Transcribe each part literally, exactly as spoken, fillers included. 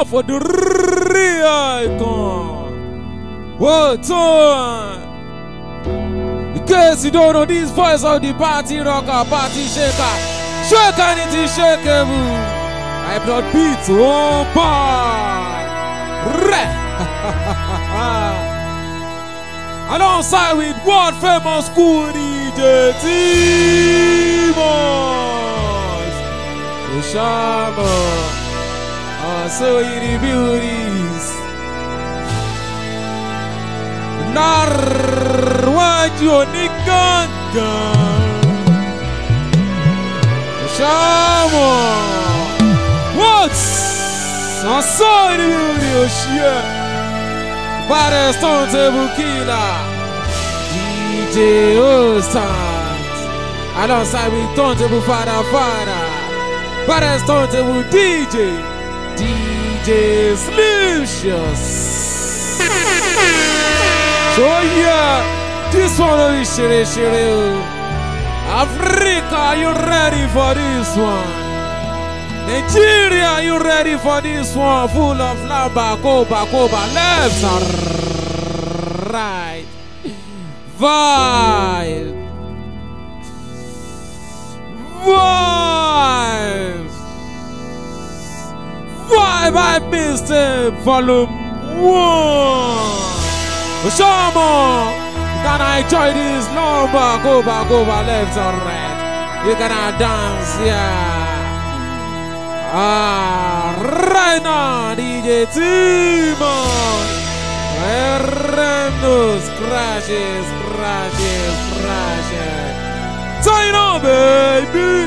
up for the real icon. What time? In case you don't know, this voice of the party rocker, party shaker, shake anything shakeable. I brought beats on par. Alongside with world famous cool D J T-Mons, the shaman, also in the beauties. Narwajo Nikanga, the shaman. What's outside the beauty of shit? Baddest turntable killer, D J Ostant, alongside with turntable father father, baddest turntable D J, D J Slicious. So yeah, this one is shiri shiri. Africa, are you ready for this one? Nigeria, are you ready for this one? Full of love, back over, back over, left and right. Vibe. Vibe. Vibe, I missed it. Volume one. Shama, you gonna enjoy this long back over, back over, left and right. You gonna dance, yeah. Ah, right now, D J T-Mons. Randos, crashes, crashes, crashes. Turn on, baby.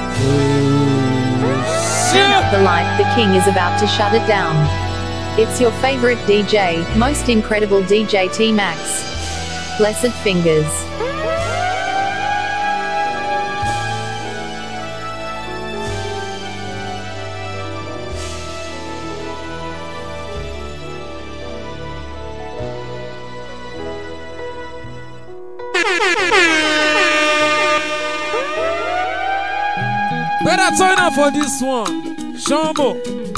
Turn up the light, the king is about to shut it down. It's your favorite D J, most incredible D J T-Max. Blessed fingers. Better turn up for this one, Shambo.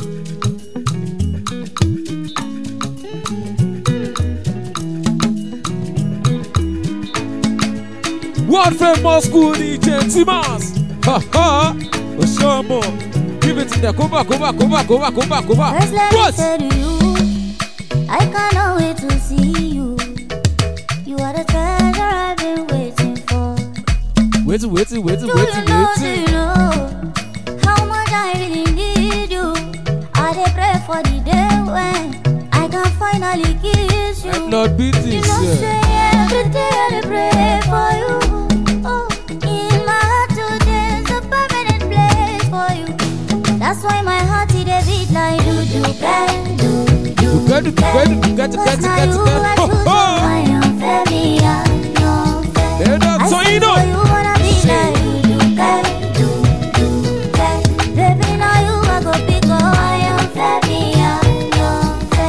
World famous school D J T-Mons. Ha ha, Shambo. Give it to the come back, come back, come back, come back, come back, come back. First let me say to you, I cannot wait to see you. You are the treasure I've been waiting for. Waiting, waiting, waiting, Do waiting, you know, waiting. do you know how much I really need you? I dey pray for the day when I can finally kiss you. I'm not beating You know, you. say every day I dey pray for you. Oh, in my heart today is a permanent place for you. That's why my heart it dey beat like do do bang do do. You got it, you got it, you got it, you got it, you got it, you got it. Ho, ho. I am baby, I know. They're not I so you sing know. for you wanna be like do do bang do do bang. Baby, now you I go pick up. I am baby, I know.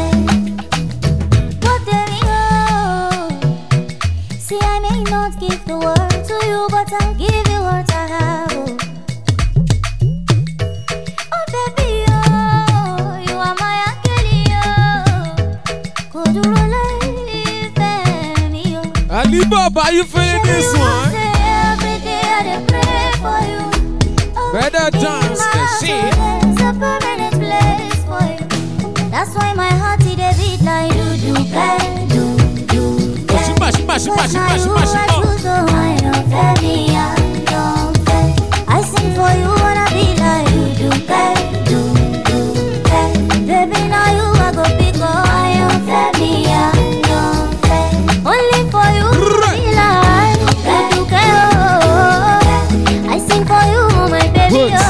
But there we go. See, I may not give the world to you, but I'll give you what I have. Oh, baby, oh, you are my angel, oh. Could you relieve me, oh? Alibaba, you feeling this one? Every day I dey pray for you. Oh, Better in dance my the heart shit. there's a permanent place for you. That's why my heart it dey beat like do do bang do do bang. Shima, shima, shima, shima, shima, shima. I sing for you wanna be like do do bang do do bang. Baby, now you I go pick up. I am baby, I don't bang. Only for you be like do do bang. I sing for you, my baby, oh.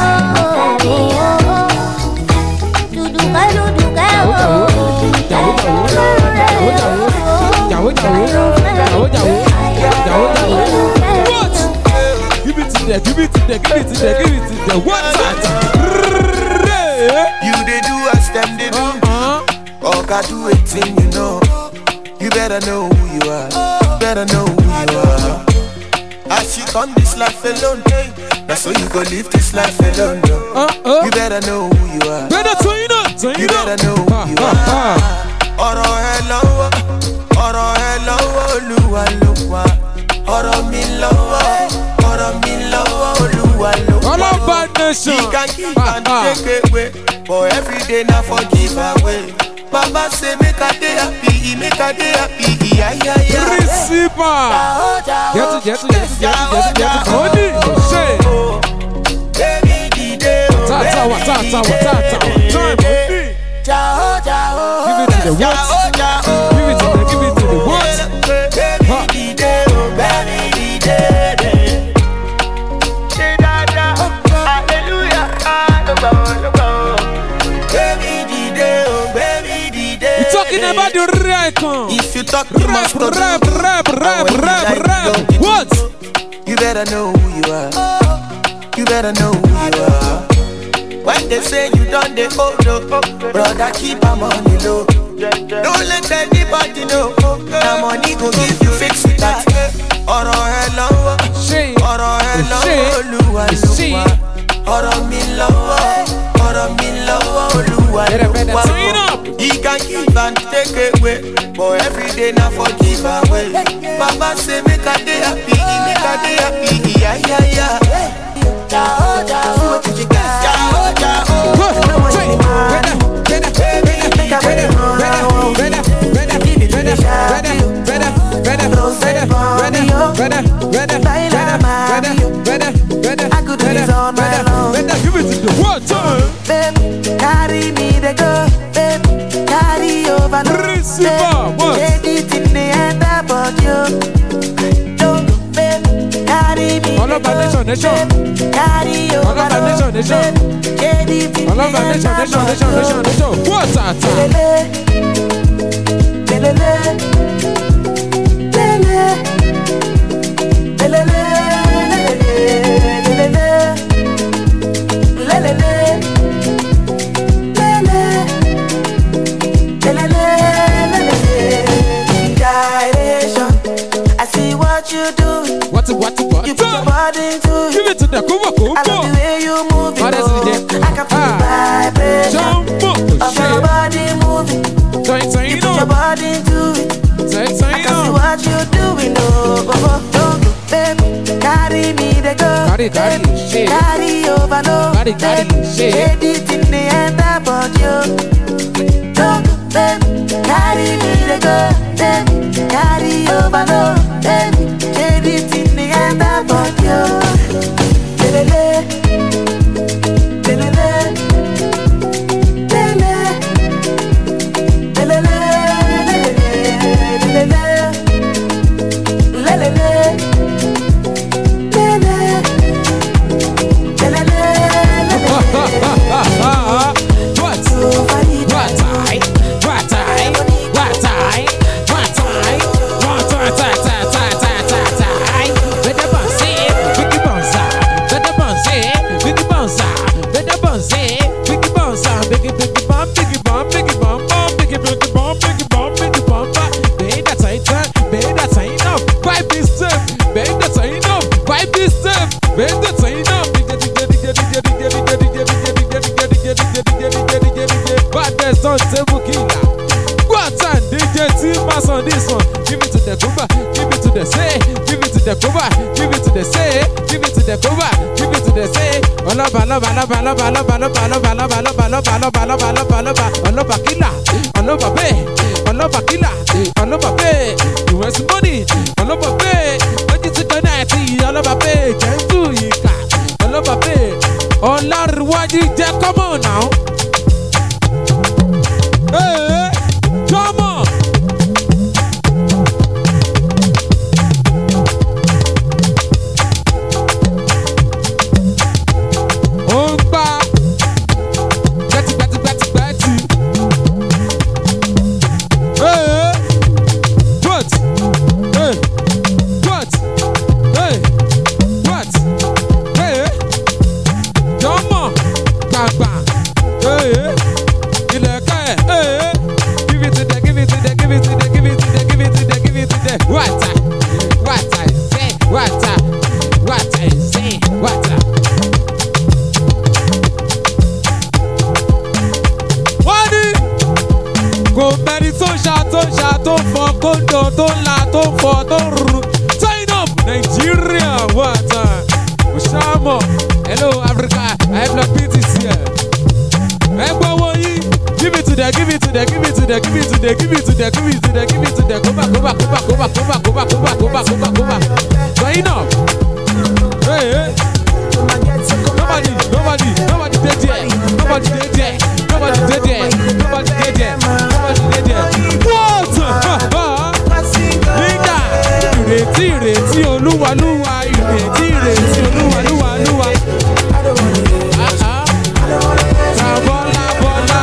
Do do bang, do do bang, oh. What? Give it to them, give it to them, give it to them, give it to them. What's that? You they do as them they do. Uh-huh. All got do it thing, you know. You better know who you are. Better know who you are. As she come this life alone, hey. That's so you go live this life alone, no. Uh-uh. You better know who you are. Better turn up. You better know who you are. Ọ̀rọ̀ ẹ lọ́wọ́, ọ̀rọ̀ ẹ lọ́wọ́, Olúwa ló wà. Ọ̀rọ̀ mi lọ́wọ́, ọ̀rọ̀ mi lọ́wọ́, Olúwa ló wà. All about nation. He can give and take away, but every day now for give away. Baba say make a day happy, make a day happy, yeah yeah yeah. Receiver. Get it, get it, get it, get it, get it, get it. Money, shit. Baby, the day, Tata, what, tata, what, tata, what. Time, money. Give it to the what? Give it to the, give it to the what? Baby, the day, baby, the day. Hallelujah. Baby, the day, baby, the day. We're talking about the record. If you talk, you Rap, must talk. rap, rap, rap, rap, rap. What? You better know who you are. You better know who you are. When they say you done the hold up, brother, keep our money low. Don't let anybody know. Now money go give you fix it that. Ọ̀rọ̀ ẹ lọ́wọ́, ọ̀rọ̀ ẹ lọ́wọ́, Olúwa ló wà. Ọ̀rọ̀ mi lọ́wọ́, ọ̀rọ̀ mi lọ́wọ́, Olúwa ló wà. He can give and take away, but every day now for give away. Baba say make a day happy, make a day happy, yeah yeah yeah. Jao jao, jao jao. Carry me the go, babe. Carry over, no, babe. Take it in the end about you. Don't go, babe. Carry me All over nation, nation. Carry over, All over nation, nation. Take it in All over nation, nation, nation, nation, nation. What tata? Lele, lele, lele, lele, lele, lele. You do it. What what what? You put your body into it. Give it to the Kuba Kuba. I love the way you move it. Oh, that's Oh, the I can feel the vibration of your body moving. Say, say, You you put your know. body into it. Say, say, I you can see know. what you doing. Oh, oh, oh, don't go, baby. Carry me the go. Carry, carry, baby. shit. Carry over, no. Carry, carry, baby. shit. Take it in the end about you. Don't go, baby. Carry me the go, baby. Carry over, no. Baby. Take it in the end about you. Lelele, lelele, lelele, lelele, lelele, lelele, What? What I? What I? What I? What I? What I? On this one, give it to the Cuba, give it to the say, give it to the Cuba, give it to the say, give it to the Cuba, give it to the say. Oloba, oloba, oloba, oloba, oloba, oloba, oloba, oloba, oloba, oloba, oloba, oloba, oloba, oloba, killer, oloba pay, oloba killer, oloba pay. You want some money, oloba pay. When you sit on that, oloba pay. Can't do it, oloba pay. Olarwadi, come on now. Hey, come on. them, give it to them, give it to them. Go back, go back, go back, go back, go back, go back, go back, go back, go back, go back. Going up. Hey, hey. Nobody, nobody, nobody did there. Nobody did there. Nobody did there. Nobody did there. Nobody did there. What? Linda, you reti reti Olúwa Olúwa, you reti reti Olúwa Olúwa Olúwa. Ah ah. Bola bola.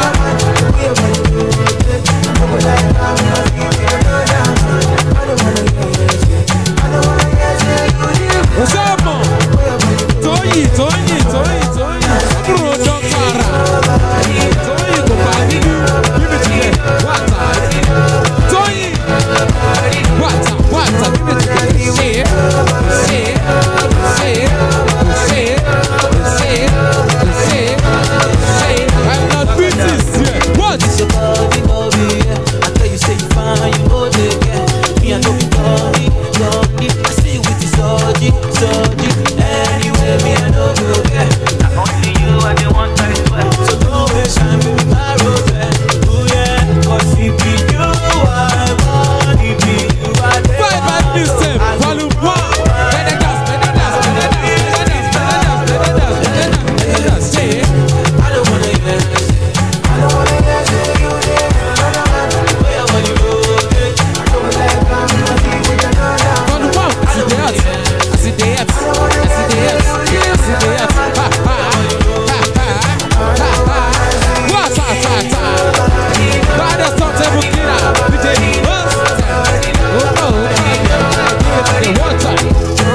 What's up, man? Toyi, Toyi, Toyi, Toyi. Bro, Dokara. Toyi, go back. Give it to me. What? Toyi. What? What? Give it to me. Say it. Say it. Say it. Say it. Say it. Say it. Say it. I'm not with this yet. What? It's your body, body, yeah. I tell you, say you fine, you know it, yeah. Me, I know you got it, got it. I see you with this orgy, orgy. Anyway, me, I know you, yeah. Not only you, I get one time, so don't waste time with my rose, oh yeah. Cause it be you, I want it, be you, I dare. Five and this time, volume one. Let it dance, let it dance, let it dance, let it dance, let it dance, let it dance, let it dance. Say it. I don't wanna hear it. I don't wanna hear it. You there, where I wanna go, yeah. I don't like I'm not even another. Volume one. I see the hats, I see the hats, I see the hats, I see the hats. Ha ha, ha ha, ha ha. What ta ta ta? Right as turntable killer, D J Buzz. Oh oh, give it one time.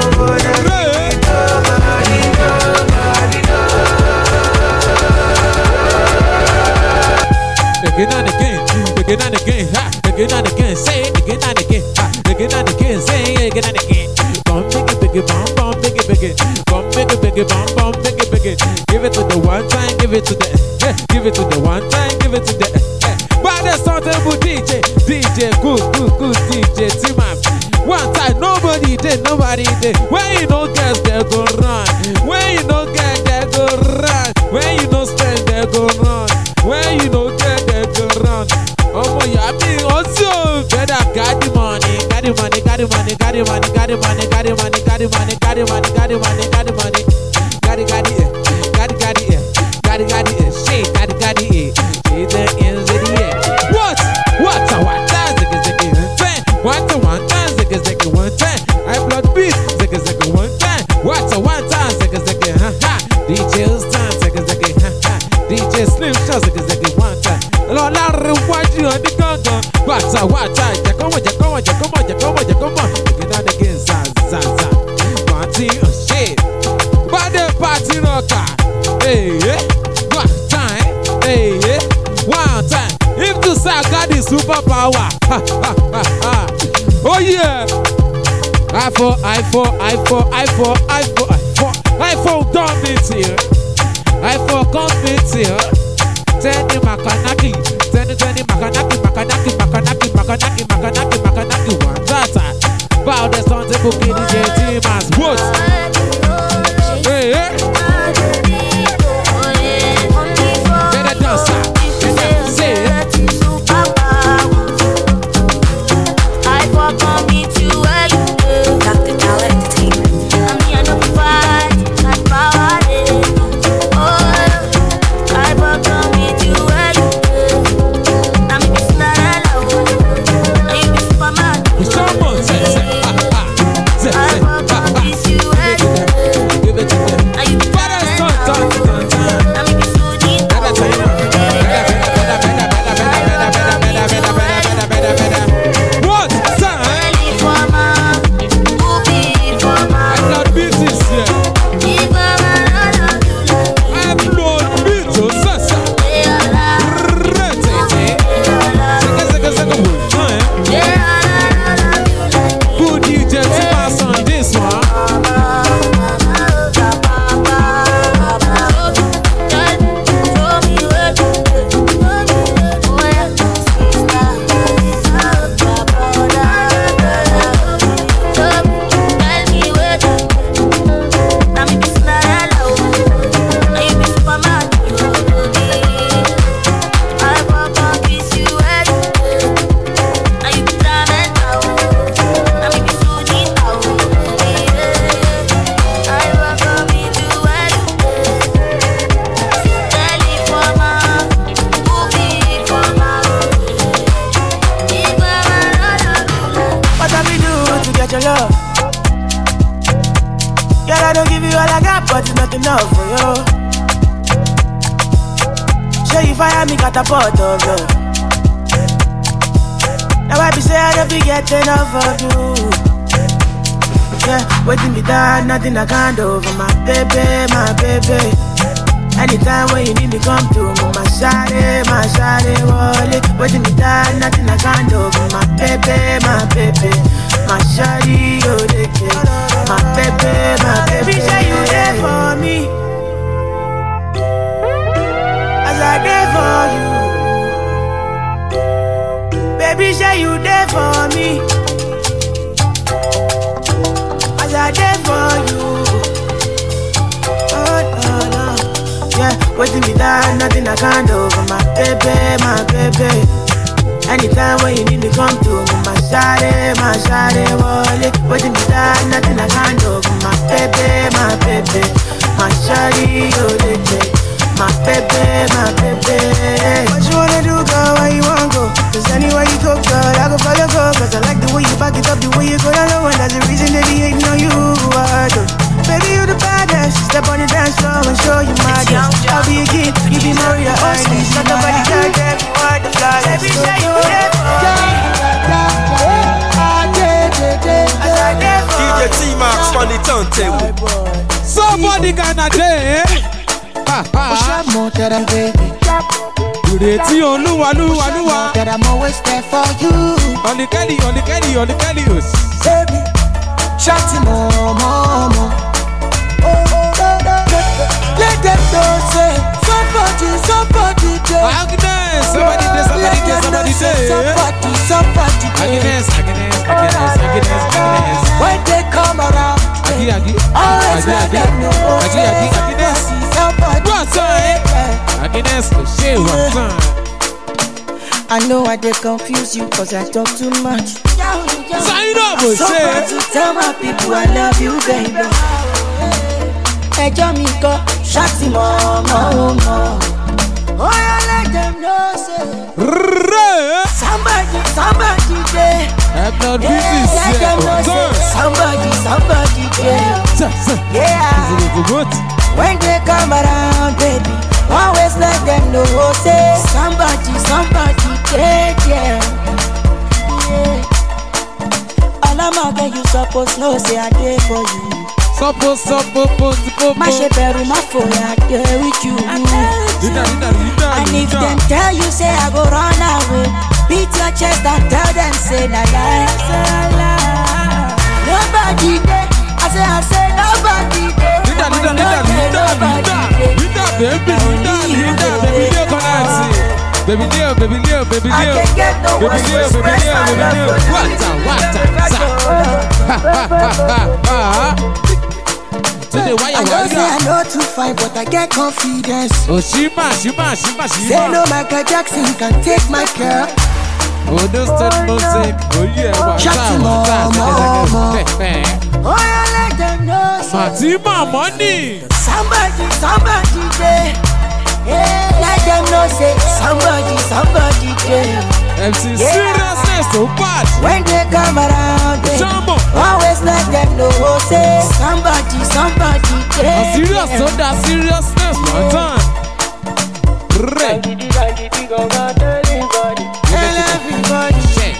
Again and again, again and again, ha, again and again, say it again and again, ha, again and again, say it again and again. Bum biggie biggie bum bum biggie biggie, bum biggie biggie bum bum biggie biggie. Give it to the one time, give it to the, eh, give it to the one time, give it to the, eh. By the turntable D J, D J, good, good, good D J T-Max. One time, nobody did, nobody did. When you know girls, they go run. When you know girls, they go run. When you know spend, they go run. When you know girls, they go run. Oh my, I mean, also better got the money, got the money, got the money, got the money, got the money, got the money, got the money, got the money, got the money, got the money, got it, got it, got it, got it, got it, got it, shit, got it, got it, shit, the ends of the year. What? What? What? Ziggy ziggy ten. What? One time, ziggy ziggy one time. I blood beat, ziggy ziggy one time. What? One time, ziggy ziggy ha ha. D J's time, ziggy ziggy ha ha. D J Slim Show, ziggy ziggy one time. Lord, I reward you on the gungun. What's a what time? You come on, you come on, you come on, you come on, you come on. You get out again, zan, zan, zan. Party, oh shit. But the party rocker. Hey, yeah. One time. Hey, yeah. One time. If to say I got the superpower. Ha, ha, ha, ha. Oh, yeah. I for, I for, I for, I for, I for, I for, I for, don't be here. I for, come be here. Tell the Makanaki, tell the twenty Makanaki, Makanaki, Makanaki, Makanaki, Makanaki, Makanaki, one tata. Bow the sun to book in the team as what? Hey, hey. Get a dancer, get a say it. I walk on me too well. Doctor Dollar Entertainment. I'm here to fight, my power. enough for you. Show you fire me catapult of love. Now I be say I don't be get enough of you. Yeah, waiting me down, nothing I can't do for my baby, my baby. Anytime when you need me, come to me, my shawty, my shawty, wallet. Waiting me down, nothing I can't do for my baby, my baby. My shawty, oh, they care. My baby, my baby. Say you there for me, as I there for you. Baby, say you there for me, as I there for you. Oh, no, no. Yeah, waiting me down, nothing I can't do for my baby, my baby. Anytime when you need me, come to me, my shawty, my shawty, wallet. Waiting me down, nothing I can't do for my baby, my baby. My shawty, oh, they take. My baby, my baby. What you wanna do, girl, where you wanna go? Cause anywhere you go, girl, I go follow, go. Cause I like the way you back it up, the way you go down low. And that's the reason they be hating on you, I do. Baby, you the baddest. Step on the dance floor and show you my dance. I'll be a kid, you be Maria Osman. Not nobody can get me why the fly. Baby, say you there for D J T-Max on the turntable. Somebody gonna day. Ha ha. You dey see Oluwa, Oluwa, Oluwa. That I'm always there for you. On the Kelly, on the Kelly, on the Kelly. Baby, shout it more, more, more. Oh, oh, oh, oh. Let them know, say, somebody, somebody, there. Agnes, somebody there, somebody there, somebody there. Somebody, somebody, there. Agnes, Agnes, Agnes, Agnes, Agnes. When they come around, Agi, Agi, always Agi, let Agi, them know, Agi, say, Agi, Agnes. somebody, What's somebody, up? Agnes, shit, what's up? I know I did confuse you cause I talk too much. Sign up, I'm so say. proud to tell my people I love you, baby. Ẹjọ́ mi kọ́, ṣáàtì mọ́ ọmọ ọmọ. Oh, yeah, let them know, say. Somebody, somebody there. I'm not busy, Yeah, let them know, say. say. Somebody, somebody there. Yeah. When they come around, baby, always let them know, say. Somebody, somebody there, yeah. Yeah. All I'm out there, you supposed know, say I did for you. Suppose, suppose, suppose. My shepherd, my phone, I there with you. And if them tell you, say I go run away, beat your chest and tell them, say na lie. Nobody there, I say, I say nobody there. Linda, Linda, Linda, Linda, Linda, Linda, baby, Linda, Linda, baby, Leo, connect. Baby Leo, baby Leo, baby I Leo, can get no baby one Leo, to baby express Leo, my baby love Leo. for you. What time, what time, ha, ha, ha, ha. Today, why I you, know why say I you? know too fine, but I get confidence. Oh, Shima, Shima, Shima, Say no, Shima. Michael Jackson can take my care. Oh, don't start music. Oh, yeah, what time, what time? Oh, yeah, let them know. say. Fatima, money. Somebody, somebody there. Yeah, let them know, say somebody, somebody there. M C Yeah. seriousness so bad. When they come around, they Jumbo. always let them know, say somebody, somebody A there. serious, so that seriousness, one time. Re. Tell everybody. Shake.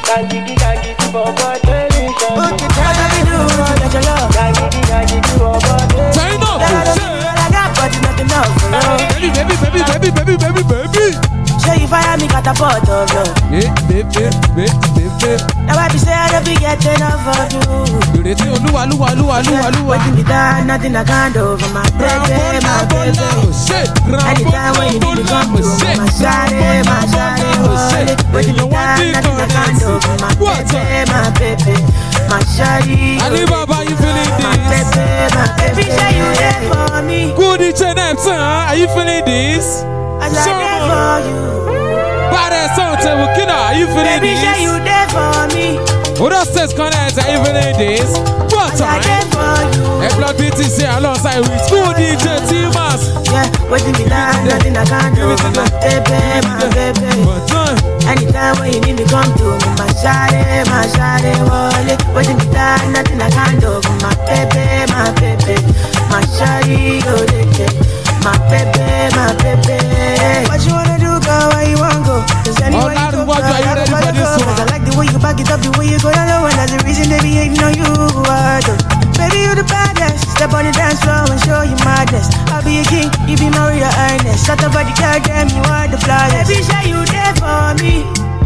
Okay, tell me do that you love. Turn up, That I shake. I got, but you not enough for you. Baby, baby, baby, baby, baby, baby, baby. Show you fire me catapult of love. Baby, baby, baby, baby. Now I be say I don't be get enough of you. You ready? Oluwa, Oluwa, Oluwa, Oluwa, Oluwa. Waiting me down, nothing I can't do for my baby, my baby. Anytime when you need to come to me, my shawty, my shawty, wallet. Waiting me down, nothing I can't do for my baby, my baby. My shawty, Ali Baba, you feeling my this? baby, my baby. Say you there for me, Good each and every time. Are you feeling this? as I there for you. Badass song, table killer. Are you feeling Baby, say this? you there for me, What else says connect? Are you feeling this? What as I time? there for you. Hey, Blood B T C alongside with Good D J T-Max. Yeah, waiting me down, nothing I can't do for my baby, my baby. What time? Anytime when you need me, come to me, my shawty, my shawty, wallet. Waiting me down, nothing I can't do for my baby, my baby. my shawty, oh, they care. My baby, my baby. What you wanna do, girl? Where you wanna go? Cause anywhere you go, girl, I don't wanna go. Cause I like the way you back it up, the way you go down low. And that's the reason they be hating on you. I do. Baby, you the baddest. Step on the dance floor and show you madness. I'll be a king, you be my real highness. Shut up, body, girl, damn, you are the flyest. Baby, show you there for me.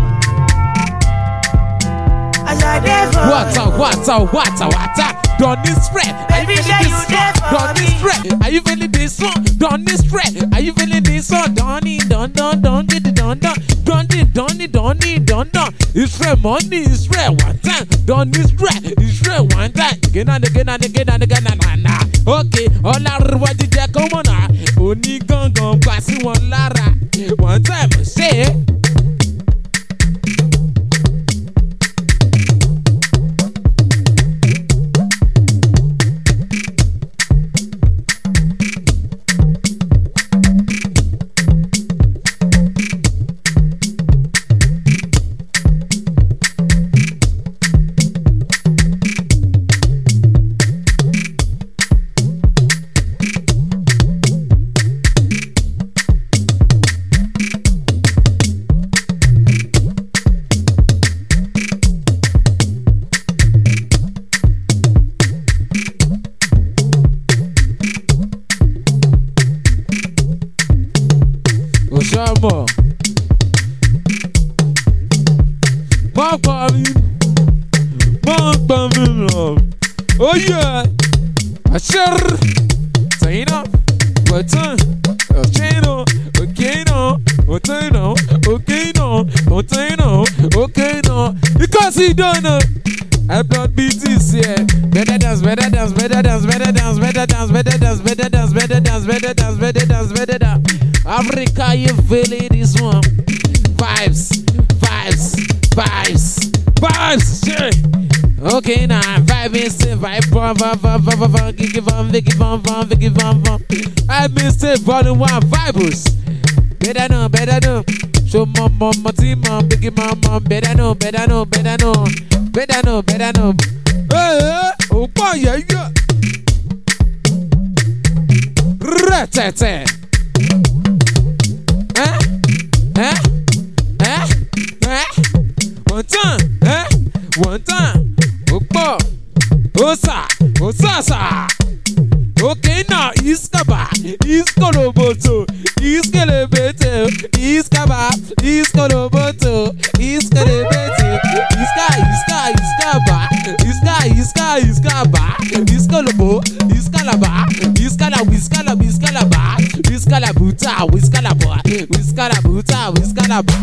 As I there for What's up, what's up, what's up, what's up? Don't this spread. Baby, show you there for Don't this spread. Are you feeling this song? Don't this spread. Are you feeling this song? Don't need, don't, don't, don't, get it, don't, don't. Don't need, don't need, don't need, don't, don't. It's red money, it's red one time. Don't need spread, it's red one time. Again and again and again and again and again. Okay, all I want to check on now. Only gun gun passing one lara. One time, say it. Osama, my body, my body, love. Oh yeah, I share. Tina, but okay no, okay no, okay no, okay no, okay no, okay no. Because he don't know. I'm not B T C. Better dance, better dance, better dance, better dance, better dance, better dance, better dance, better dance, better dance, better dance, better dance. Africa, you feel it, this one. Vibes, vibes, vibes, vibes. Shit. Okay, now vibe is the vibe, vibe, vibe, vibe, vibe, vibe, Vicky Von, Vicky Von, Von, Vicky Von, Von. I missed it, volume one, vibes. Better know, better know. Show mom, mom, my team, mom, Vicky mom, mom. Better know, better know, better know. Better know, better know. Hey, hey, oh boy, yeah, yeah. Ratata. Huh? Huh? Huh? Huh? One time, huh? One time. Oh boy. Osa, Osasa. Okay, now Iskaba, Iskoloboto, Iskelebete, Iskaba, Iskoloboto, Iskelebete, Iska, Iska, Iskaba, Iska, Iska, Iskaba, Iskolobo, Iskalaba, Iskala, Wiskala, Wiskalaba, Wiskalabuta, Wiskalaba, Wiskalabuta, Wiskalaba.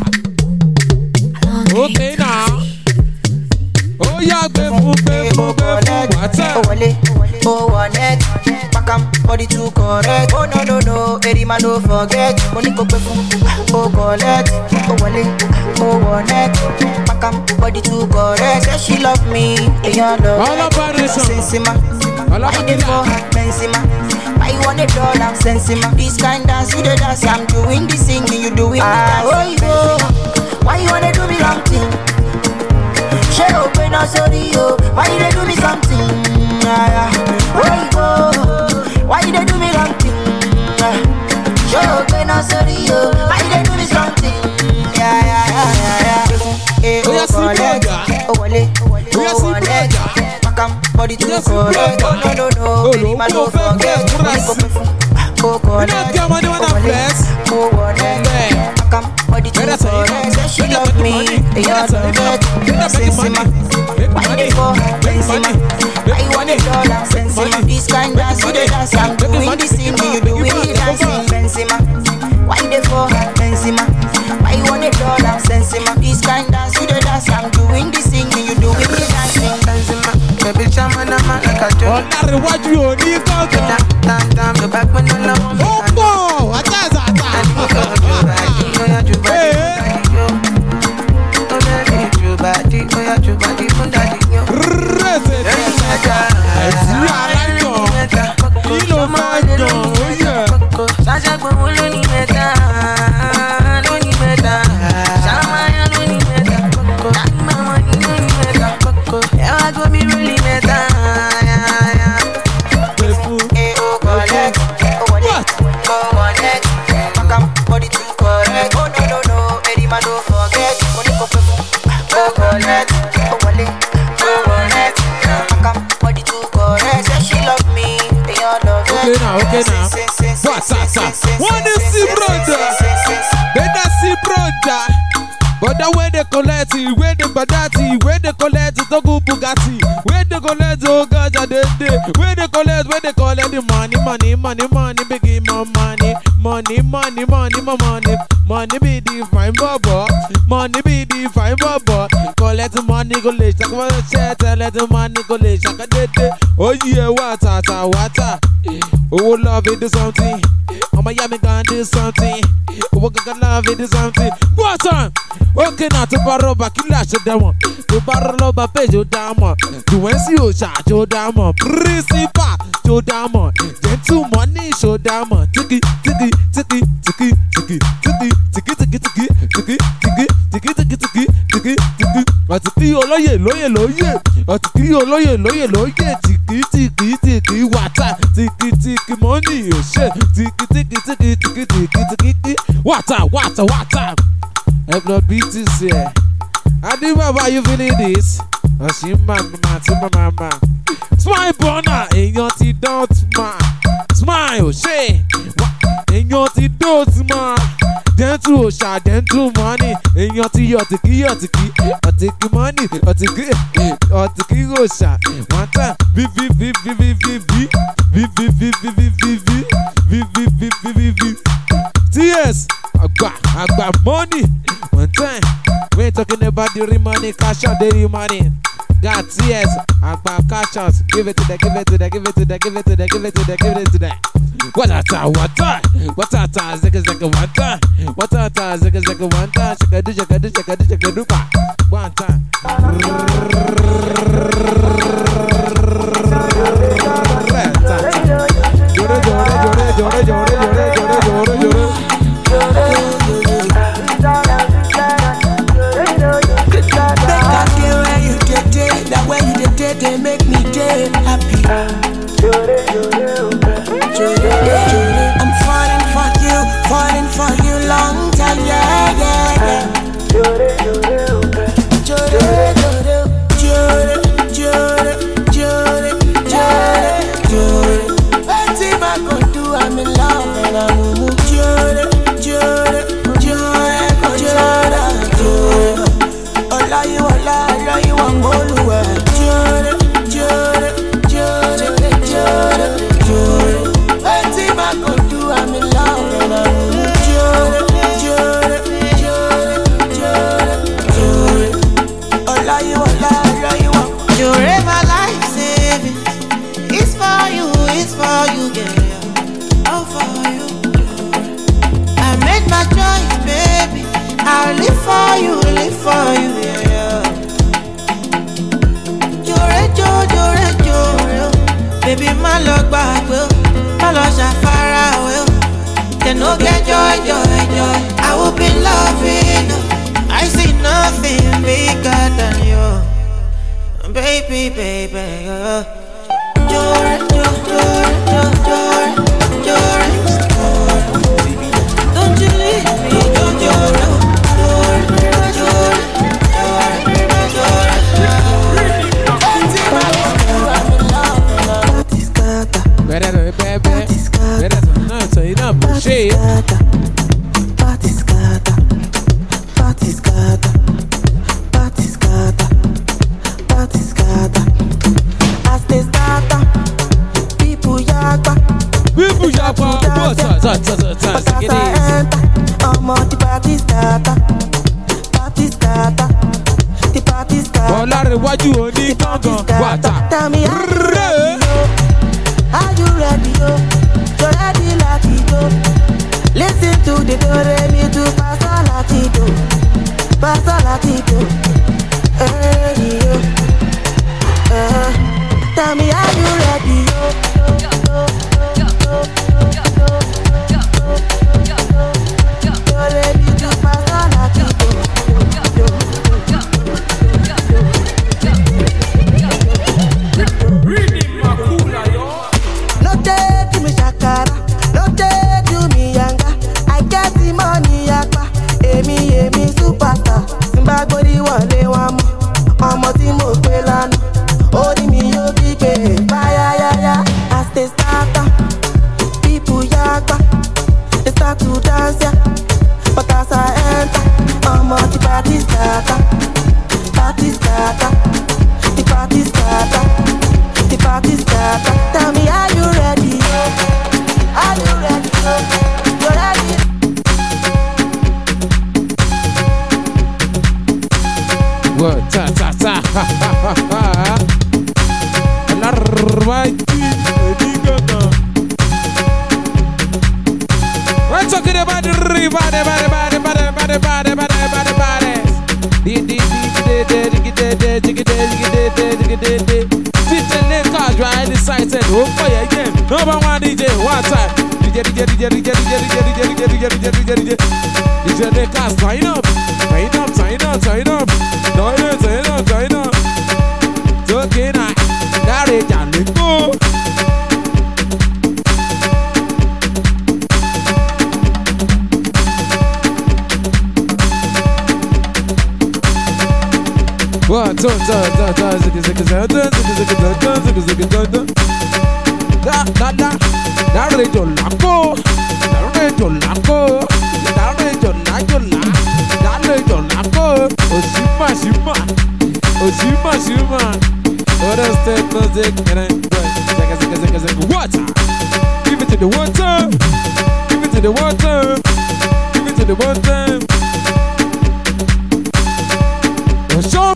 Okay, now. Oh, yeah, baby, baby, baby, what's up? Oh, one neck, back up, body too correct. Oh, no, no, no, Eddie, man, don't forget. Money go back, oh, collect. Oh, one oh, one neck, back up, body too correct. Say she love me, and you love all about this one. Sensima, I did for her, Benzema. I want a dollar, Sensima. This kind dance, you the dance, I'm doing the singing, you doing the dance. Oh, why you wanna do me wrong thing? She open up, sorry, yo. Why you do me something? Where you go? Why you do me wrong thing? She open up, sorry, yo. Why you do me something? Yeah, yeah, yeah, yeah, yeah. Oh, collect. Oh, wale. Oh, wale. Makam, body to correct. Oh, no, no, no. Baby, man, don't forget. Oh, collect. Oh, wale. Oh, wale. Makam, body to correct. Say she love me. You love it. Sensima, why they for her, Benzema? I want a dollar, Sensima. This kind dance, you the dance, I'm doing the singing, you doing the dancing, Benzema. Why they for her, Benzema? I want a dollar, Sensima. This kind dance, you the dance, I'm doing the singing, you doing the dancing, Benzema. Baby, chama na ma like a joke. Oh, now what you need to do? Damn, damn, the back when I love me. Oh, boy, what is that? Body, oh yeah, your body, oh daddy, yo. Reset. It's right, yo. Kilo majo, oh yeah. Saja kwa ulo ni meta, lo ni meta. Shama ya lo ni meta. Nani mama ni lo ni meta. Ewa go mi really meta, yeah yeah. Eh oh Watata. Wanna see brother? Better see brother. But the way they collect it, where they badati, where they collect it, Togo Bugatti, where they collect oh God, where they collect, where they collect the money, money, money, money, big more money, money, money, money, more money, money be the fine bubble, money be the fine bubble, collect the money, go lay, talk about the chat, let the money go lay, shaka dede, oh yeah, watata, wata, oh love it, do something, oh my yummy can do something, oh God love it, do something, what on? Okay, now to borrow back, you lash it down. To borrow back, pay your diamond. To N C O charge your diamond. Principal, your diamond. Then two money, show diamond. Tiki, tiki, tiki, tiki, tiki, tiki, tiki, tiki, tiki, tiki, tiki, tiki, tiki, tiki, tiki, tiki. But tiki, oh, loye, loye, loye. But tiki, oh, loye, loye, loye. Tiki, tiki, tiki, water. Tiki, tiki, money, oh shit. Tiki, tiki, tiki, tiki, tiki, tiki, water, water, water. If not beat is here. I do how you feeling this? Oh, she mama, mama, mama. Smile, Bona, in your tea, don't ma. Smile, she. In your tea, don't ma. Then to shot, then to money. In your tea, your tiki, your tiki. I take money, I take or tiki go shot. One time, v v v v v v v v v v v v v v v v v v. T S, I got, I got money. One time, we ain't talking about the real money, cash out the real money. Got T S, I got cash out. Give it to that, give it to that, give it to that, give it to that, give it to that, give it to that. What a time, what time, what a time, zika zika one time. What a time, zika zika one time. Shaka do, shaka do, shaka do, shaka do, pa. One time. Jore, jore, jore, jore, jore, jore, jore, jore. That way you did, they make me day happy. I'm falling for you, falling for you long time, yeah, yeah, yeah. Jore, jore, jore, jore, jore, jore, jore. Anything I go do, I'm in love and I'm moving. Jore, jore, jore, jore, jore. Ola you, ola, ola you, I'm all over. Jore, jore, jore, jore, jore. Anything I go do, I'm in love and I'm moving. Jore, jore, jore, jore, jore. Ola you, ola, ola you, I'm. Jore, my life saving. It's for you, it's for you, yeah. All for you. I made my choice, baby. I'll live for you, live for you, yeah. Jore, jore, jore, jore. Baby, my love back, well. My love far away. Then no get joy, joy, joy. I will be loving you. I see nothing bigger than you. Baby, baby, yeah. Jore, jore, jore, jore, jore, jore. Don't you leave me, jore, jore. Better, baby, better, no, so you know, shit. Party scatter, party scatter, party scatter, party scatter. As they scatter, people yakba, people yakba. What's up, what's up, what's up, what's up? I'm on the party scatter, party scatter, the party scatter. Oh, Larry, what you on the gangan? What up? Tell me how you ready, are you ready, yo? You ready, like it, yo? Listen to the do re mi do fa sol la ti do, fa sol la ti do. Hey yo, uh, tell me are you ready, yo? Do re mi do fa sol la ti do. Reading my cooler, yo. No take me start to dance, yeah. But as I enter, I'm on the party starter. Party starter. The party starter. The party starter. Tell me, are you ready? Are you ready? You ready? What? Ta ta ta. Ha ha ha ha. We're talking about the body, body, body, body, body, body, body, body, body. D J Lakers, right excited. Oh yeah, yeah. Number one D J, one time. D J, D J, D J, D J, D J, D J, D J, D J, D J, D J, D J. D J Lakers, sign up, sign up, sign up, sign up, sign up, sign up, sign up. Okay, now, now they can go. One, two, two, two, two, zig, zig, zig, zig, zig, zig, zig, zig, zig. Da, da, da. Da, radio lampo. Da, radio lampo. Da, radio la, yo la. Da, radio lampo. Oshima, shima. Oshima, shima. What else take music and I zig, zig, zig, zig, water. Give it to the water. Give it to the water. Give it to the water. Show.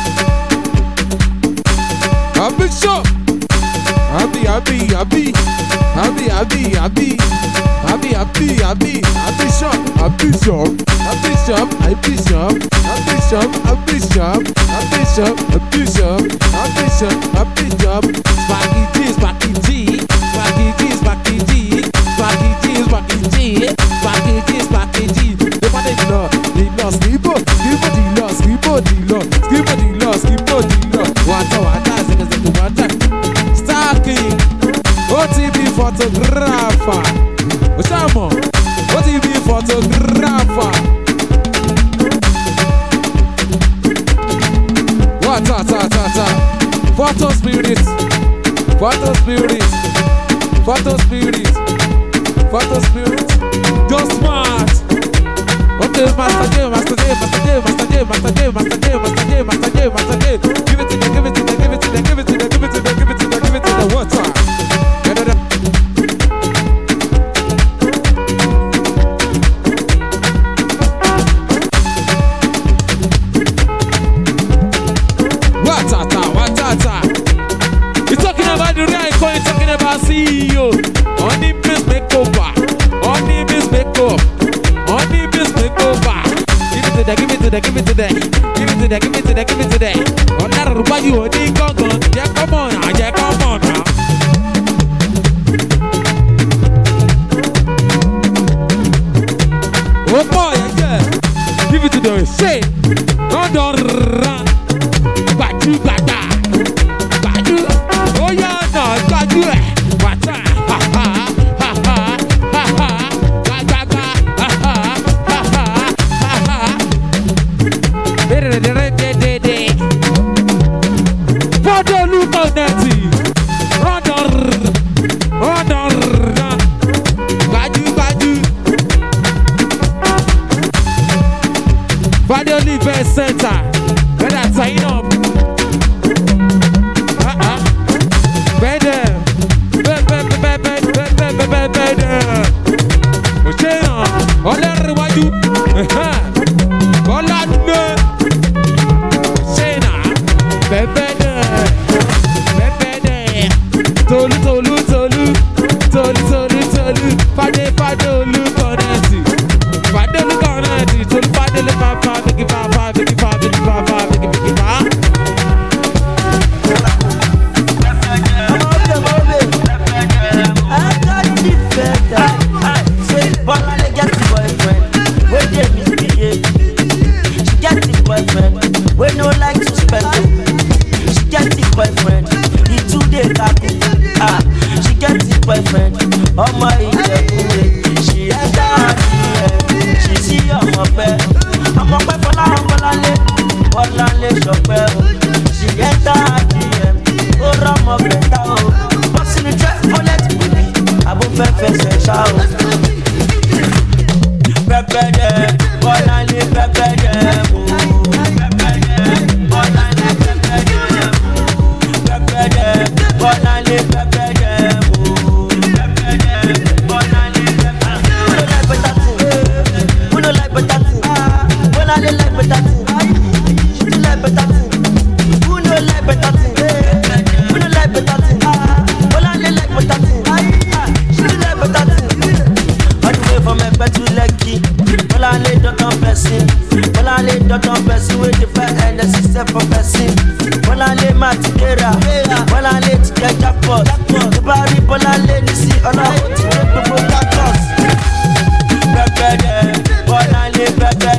Happy shop. Happy, happy, happy. Happy, happy, happy. Happy, happy, happy. Happy shop. Happy shop. Happy shop. Happy shop. Happy shop. Happy shop. Happy shop. Happy shop. Happy shop. Happy shop. Sparky G, Sparky G. Sparky G, Sparky G. Sparky G, Sparky G. Sparky G, Sparky G. The money law. The law. Skibo. Skibo the law. Skibo the law. Skibo the law. Skibo the law. Water, water, zig, zig, water. Star King. O T V photographer. Osamo. O T V photographer. What, ta, ta, ta, ta. Photo spirit. Photo spirit. Photo spirit. Photo spirit. Go smart. Okay, Master J, Master J, Master J, Master J, Master J, Master J, Master J, Master J, Master J. Give it to them, give it to them, give it to them, give it to them, give it to them, give it to them, give it to them. What's up? Watata, watata. You're talking about the right coin, you're talking about C E O. On the biz makeover, on the biz makeup, on the biz makeover. Give it to that, give it to that, give it to that, give it to that, give it to that, give it to that. On that rubber you on the gun gun. Yeah, come on now, yeah, come on now. Oh boy, yeah, give it to the shit. Run, run, run. Badu, bada, badu. Oh yeah, no, badu. Bata, ha ha, ha ha, ha ha, bada, ha ha, ha ha, ha ha. Bere, bere, bere, bere. Bado look on that. Run, run, run. Badu, badu. Bado Live Center. When I sign up. Uh-uh. Better. Better, better, better, better, better, better. Okay, all everybody. All I know. Say now. Better, better. Tolu, tolu, tolu. Tolu, tolu, tolu. Fade, fade, olu, koneti. Fade, olu, koneti. Tolu, fade, olu, papa, bigi, papa, bigi, papa, bigi, papa, bigi, bigi, papa. We no like to spend it. She get the boyfriend. The two day couple. Ah, she get the boyfriend. Oh my, she has not on person with the best and the system for person. When I lay my together, when I lay to get jackpot, the body when I lay to see all I want to make people cactus. Better, when I lay better,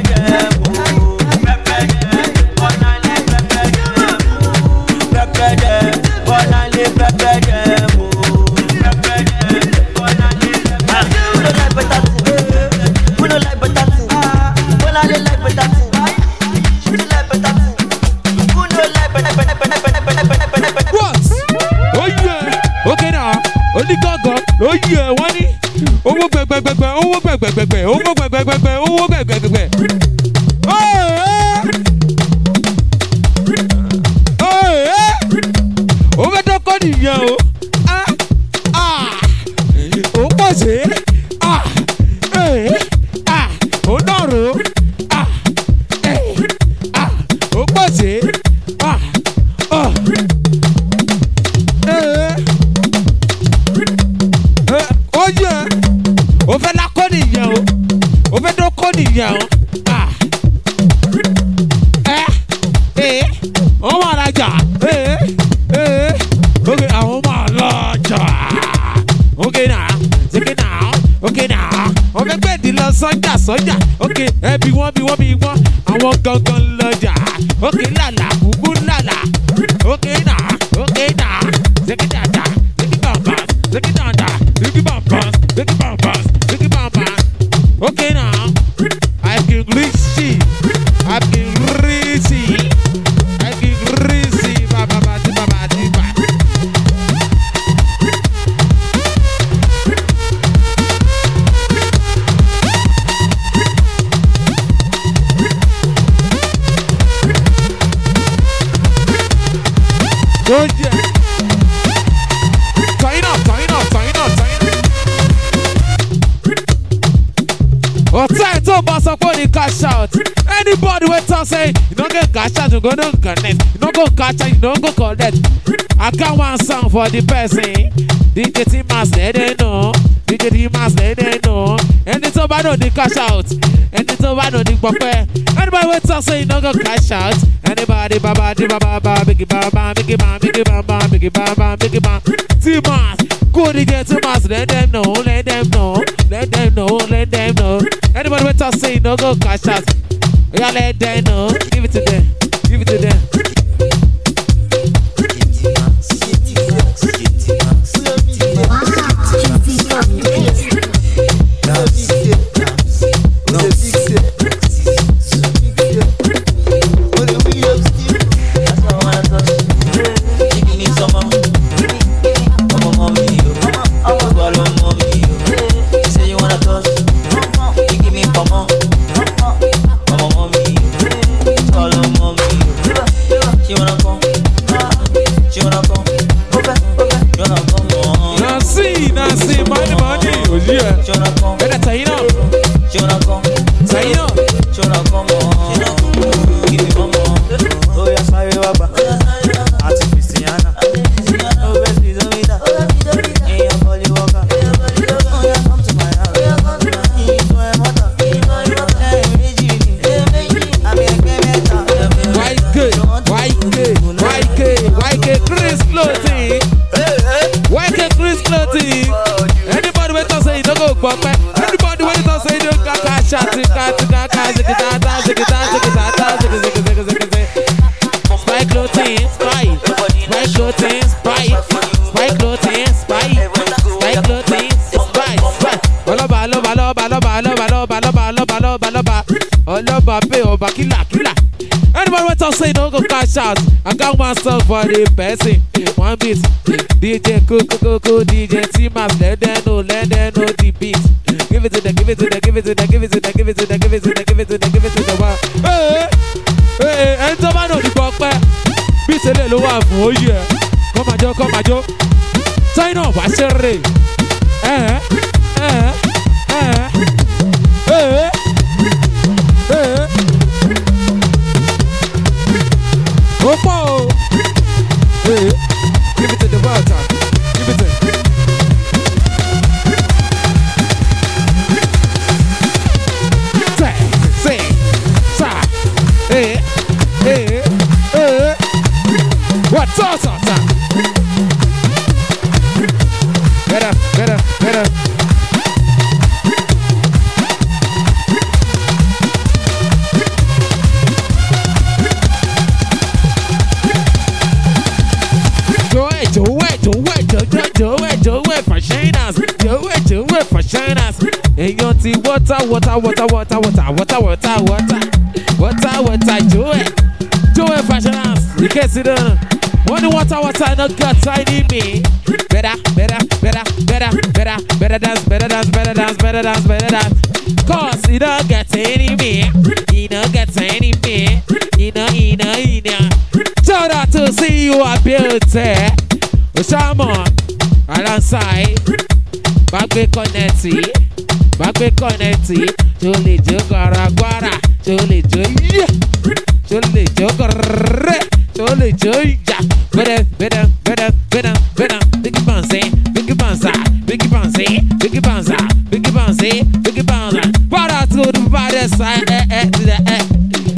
oh yeah, wani. Owó gbẹgbẹgbẹgbẹ, owó gbẹgbẹgbẹgbẹ, owó gbẹgbẹgbẹgbẹ, owó gbẹgbẹgbẹgbẹ. Oh yeah. Oh yeah. Owó tó kọ́ nìyẹn o. Ah ah. Ó pọ̀ sí. Ah eh ah. Ó dọ̀rọ̀. Ah eh ah. Ó pọ̀ sí. Ah ah. Oh yeah, o fẹ́ la kọ́ nìyẹn o, o fẹ́ dọ́ kọ́ nìyẹn o. Ẹ ẹ wọ́n máa rajà ẹ ẹ ok àwọn máa lọ́jà ok náà ṣèké náà ok náà wọ́n fẹ́ gbé ìdí lọ sọ́jà sọ́jà ok ẹ bí wọ́n bí wọ́n bí wọ́n àwọn gangan lọ́jà ok lálà kúkú lálà ok náà ok náà ṣèké dàda ṣèké bàbà ṣèké dàda. Biggie bumpers, biggie bumpers, biggie bumpers. Okay now, I can greasy, I can greasy, I can greasy, ba ba ba ba ba ba. Good yeah. Sign up, sign up, sign up, sign up. Outside to boss up on the cash out. Anybody will talk say you don't get cash out, you go don't connect. You don't go cash out, you don't go collect. I got one song for the person. D J T must let them know. D J T must let them know. And it's about on the cash out. And it's about on the buffet. Anybody will talk say you don't go cash out. Anybody baba di baba baba biggie baba biggie baba biggie baba biggie baba biggie baba. T must go to get to must let them know, let them know, let them know, let them know. Anybody will talk say you don't go cash out. Yeah, let them know. Give it to them. Give it to them. Shout. I got one song for the person. One beat. D J Coco Coco, D J T Mass, let them know, let them know the beat. Give it to them, give it to them, give it to them, give it to them, give it to them, give it to them, give it to them, give it to them. Hey, hey, and somebody know the buck back. Beat a little one for you. Come on, Joe, come on, Joe. Sign up, I say, eh, eh, eh, eh, eh. Opo! Hey, give it to the water. Give it to Say, say, sa, Fashions. Èèyàn ti water water water water water water water water water water Joey Joey Fashions. You can't see them. Only water water no got tiny me. Better better better better better better dance better dance better dance better dance better dance. Cause he don't get any me. He don't get any me. He know he know he know. Shout out to see you are beauty. Osama alongside Bagbe Connecti. Bagbe Connecti. Jolly Jo Gara Gara. Jolly Jo yeah. Jolly Jo Gara. Jolly Jo yeah. Better better better better better. Biggie Bouncy. Biggie Bouncy. Biggie Bouncy. Biggie Bouncy. Biggie Bouncy. Biggie Bouncy. Shout out to the body side. Eh eh to the eh.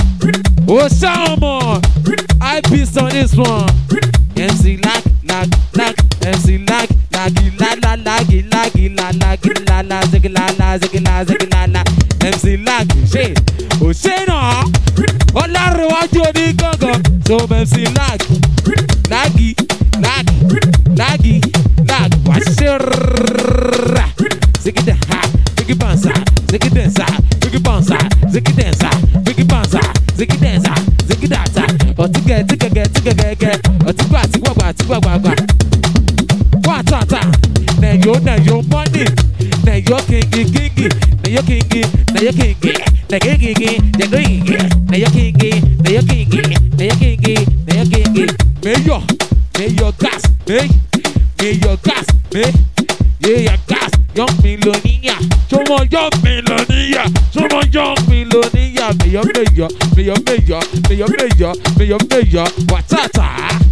Osama. I pissed on this one. M C lag, lag, lag. M C lag, laggy, la la, laggy, laggy, la laggy, la la, ziggy, la la, ziggy, la, ziggy, la la. M C lag, shit. Oshena. Olaruwaju ni gangan. So M C lag, laggy, lag, laggy, lag. Washira. Ziggy the ha, ziggy bansa, ziggy dancer, ziggy bansa, ziggy dancer, ziggy bansa, ziggy dancer, ziggy dancer. Otige, tige, tige, tige, tige. Otigba, tigba, tigba, tigba. Watata. Na yo, na yo money. Na yo kingi, kingi. Na yo kingi, na yo kingi. Na yo kingi, na yo kingi. Na yo kingi, na yo kingi. Na yo kingi, na yo kingi. May yo, may your gas, may, may your gas, may, yeah, your gas. Young millionaire, some young millionaire, some young millionaire. May your, may your, may your, may your, may your, may your, may your, may your. Watata.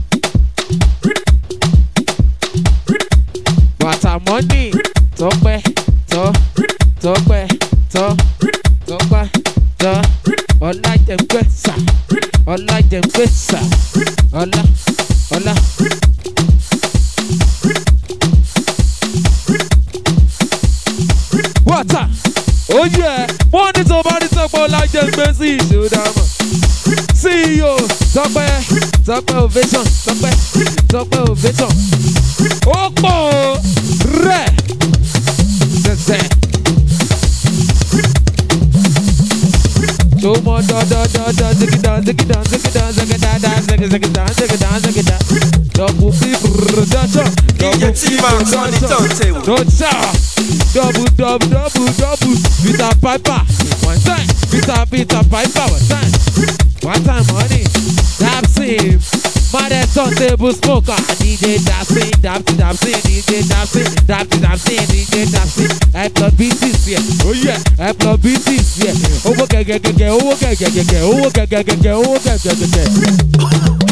Wata money, tope, to, tope, to, tope, to. Ola dem kwesa, ola dem kwesa, ola, ola. Wata, oh yeah, money to body to go like dem kwesi, show them. See you, tope, tope ovation, tope, tope ovation. Opo re sese so mo da da da da ziki da ziki da ziki da ziki da da ziki ziki da ziki da ziki da double P production double P production no cha double double double double Vita Piper one time Vita Vita Piper one time one time money Dapsy Mother turntable smoker, D J Dapsy, Dapsy, Dapsy, D J Dapsy, Dapsy, Dapsy, D J Dapsy. I plug B Ts here, oh yeah, I plug B Ts here. Oh okay, okay, okay, oh okay, okay, okay, oh okay, okay, okay, oh okay, okay, okay.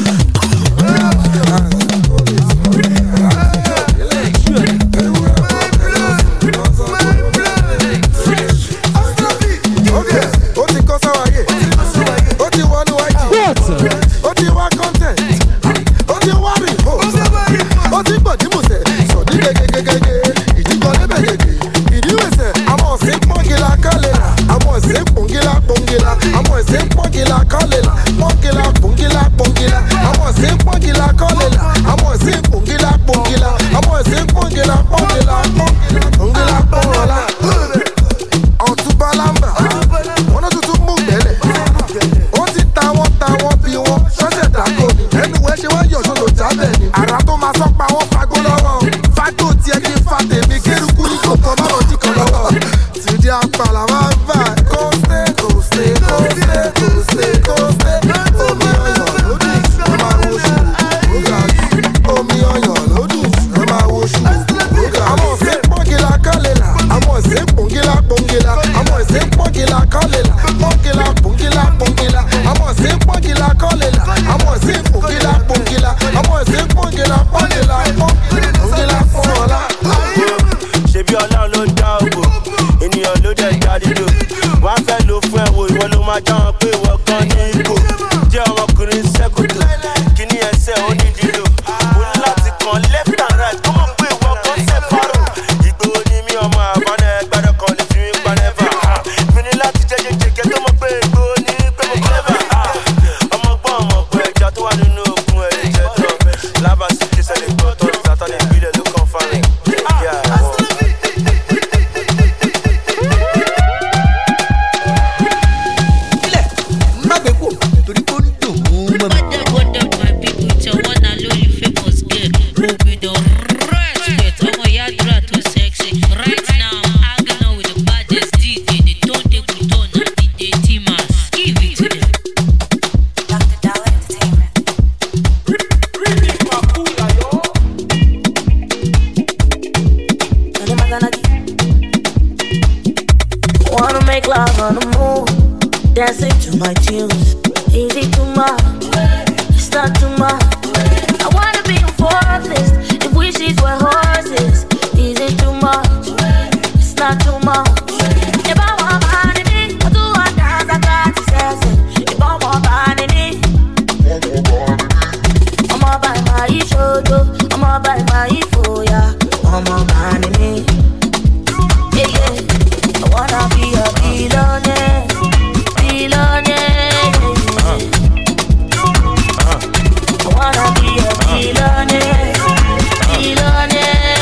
make love on the moon, dancing to my tunes. Is it too much? It's not too much. I wanna be a forest if wishes were horses. Is it too much? It's not too much. If I want money, I do want dance, I got to say. If I want money, I'ma buy my shoulder, I'ma buy my foya, I'ma buy me. Yeah, yeah. I wanna be a billionaire, billionaire. I wanna be a billionaire, billionaire.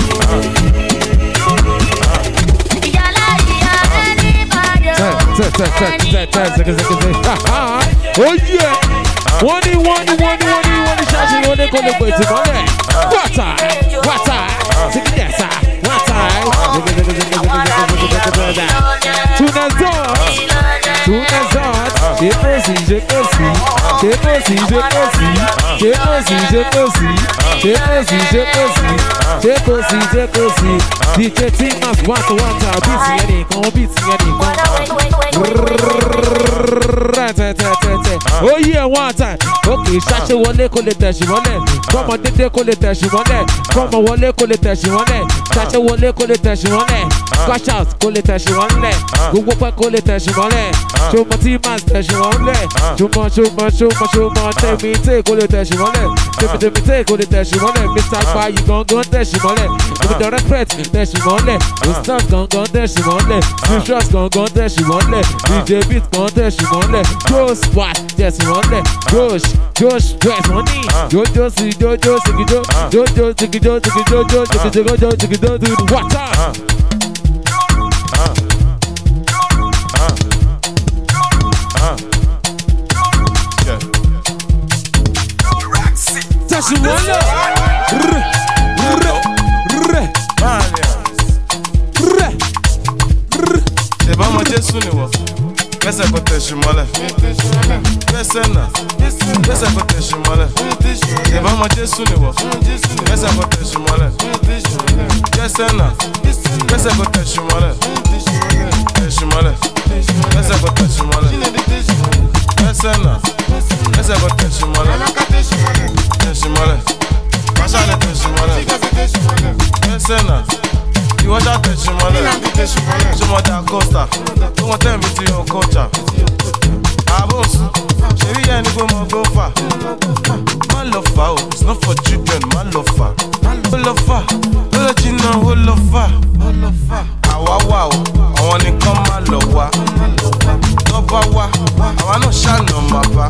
Oh yeah! One one one one one shot one go le peti mole. What time? What time? Take it there, what time? Tuna zone. Tuna zone. Je peux si je peux si. Je peux si je peux si. Je peux si je peux si. Je peux si je peux si. Je peux si je peux si. D J T-Max one to one time. Beats any con beats any con. Oh yeah, one time. Okay, ṣaṣe wọlé kó lè tẹ̀sí mọ́lẹ̀. Kọ́mọ dédé kó lè tẹ̀sí mọ́lẹ̀. Kọ́mọ wọlé kó lè tẹ̀sí mọ́lẹ̀. Ṣaṣe wọlé kó lè tẹ̀sí mọ́lẹ̀. Cash out kó lè tẹ̀sí mọ́lẹ̀. Gbogbo pẹ́ kó lè tẹ̀sí mọ́lẹ̀. Ṣọmọ T-Max tẹ̀sí mọ́lẹ̀. Ṣọmọ ṣọmọ ṣọmọ ṣọmọ tẹ̀mí tẹ̀ kó lè tẹ̀sí mọ́lẹ̀. Tẹ̀mí tẹ̀mí tẹ̀ kó lè tẹ̀sí mọ́lẹ̀. mister Gbayi gangan tẹ̀sí mọ́lẹ̀. Tẹ̀mí respect tẹ̀sí mọ́lẹ̀. Ustaz gangan tẹ̀sí mọ́lẹ̀. Futurus gangan tẹ̀sí mọ́lẹ̀. D J Beat gan tẹ̀sí mọ́lẹ̀. Ghost Squad tẹ̀sí mọ́lẹ̀. Josh Josh dress money. Jojo si Jojo sigijo. Jojo sigijo sigijo Jojo sigijo Jojo sigijo do the water. Tẹ̀sí mọ́lẹ̀. C'est pas moi Jésus ni wa. Kese ko tẹ̀sí mọ́lẹ̀. Kese na. Kese ko tẹ̀sí mọ́lẹ̀. C'est pas moi Jésus ni wa. Kese ko tẹ̀sí mọ́lẹ̀. Kese na. Kese ko tẹ̀sí mọ́lẹ̀. Tẹ̀sí mọ́lẹ̀. Kese ko tẹ̀sí mọ́lẹ̀. Kese na. Kese ko tẹ̀sí mọ́lẹ̀. Tẹ̀sí mọ́lẹ̀. Masale tẹ̀sí mọ́lẹ̀. Kese na. You want that tẹ̀sí mọ́lẹ̀. So much that costa. You want them to your culture. Abos. Ṣebí yẹn ni kò mọ go far. Man love far o. It's not for children. Man love far. Ó lọ far. Ó lọ jìnnà. Ó lọ far. Àwa wà o. Àwọn nìkan máa lọ wá. Tọ́ba wá. Àwa náà ṣàna máa bá.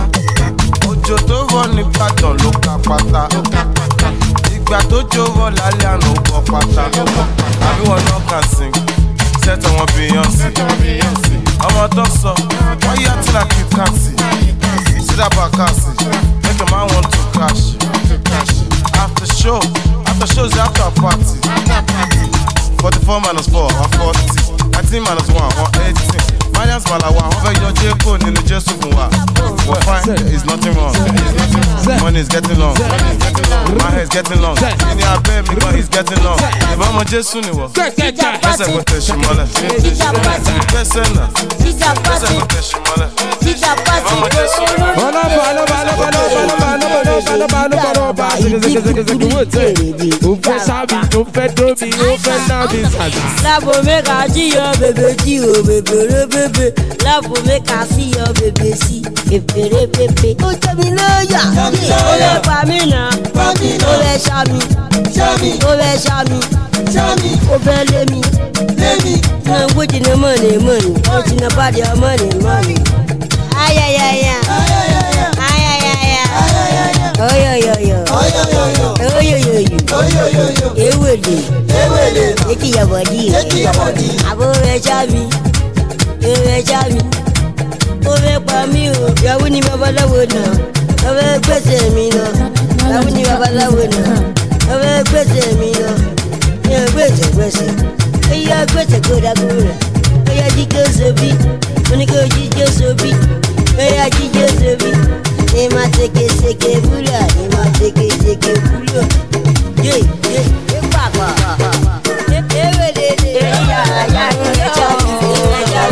Òjò tó rọ̀ ní Ìbàdàn ló ká pátá. Ìgbà tó jó rọ̀ lálẹ́ àná ó bọ́ pátá. Àbí wọn náà kàn sing. Sẹ́tọ̀ wọn Beyonce. Ọmọ tó sọ, wọ́n yá tí like you can't see. See that back cassie. Make a man want to crash. After show, after shows after party. forty-four minus four, one forty. nineteen minus one, one eighteen. Marians Malawa, wọ́n fẹ́ yọ J-Code nínú Jésù fún wa. We're fine, there is nothing wrong. Money is getting long. My hair is getting long. Ní abẹ́ mi gan is getting long. Ìbá ọmọ Jésù ni wọ. Ẹsẹ̀ kò tẹ̀sí mọ́lẹ̀. Fẹsẹ̀ náà. Ẹsẹ̀ kò tẹ̀sí mọ́lẹ̀. Ìbá ọmọ Jésù ni wọ. Ọlọ́ba ọlọ́ba ọlọ́ba ọlọ́ba ọlọ́ba ọlọ́ba ọlọ́ba ọlọ́ba ṣèkèṣèkèṣèkè wò tẹ̀. Ó fẹ́ sábì, ó fẹ́ dómi, ó fẹ́ nábì sàdì. Láàbò mẹ́ka jí yọ bèbè jí o bèbè rẹ bèbè. Láàbò mẹ́ka sí yọ bèbè sí bèbè bèbè. Ó jẹ́ mi lóyà, ó lè pa mí nà, ó lè ṣá mi, ó lè ṣá mi, ó fẹ́ lé mi. Náà ń gbójì ní mọ̀nì mọ̀nì, ó ti nà bàdì ọmọnì mọ̀nì. Ayayaya, ayayaya, oyoyoyo, oyoyoyo, ewele, eki yabodi, abo rẹ ṣá mi, rẹ ṣá mi, ó fẹ́ pa mí o, ìyàwó ni babaláwo náà, ó fẹ́ gbèsè mi lọ, ìyàwó ni babaláwo náà, ó fẹ́ gbèsè mi lọ, ní gbèsè gbèsè, ó yá gbèsè kódàkó rẹ̀, ó yá jíjẹ́ sóbì, ó ní kó jíjẹ́ sóbì, ó yá jíjẹ́ sóbì, ní ma teke teke búlọ̀, ní ma teke teke búlọ̀, yé yé yé pàpà, ewé lele, yá yá yá yá.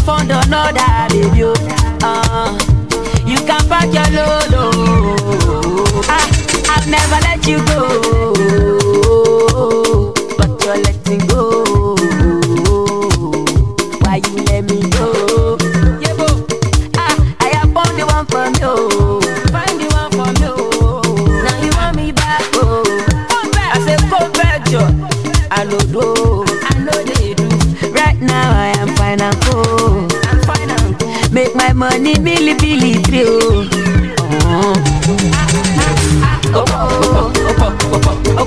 found another baby. Uh, you can pack your load. Oh. I, I'll never let you go, but you're letting go. Why you let me go? Yeah, bo. Ah, I have found the one for me. Oh. Find the one for me. Oh. Now you want me back. Oh. Come back. I say come back, Joe. I know do. I know they do. Right now I am fine and cool. I'm fine and cool. Make my money billy billy through. Oh. Oh, oh, oh, oh, oh, oh,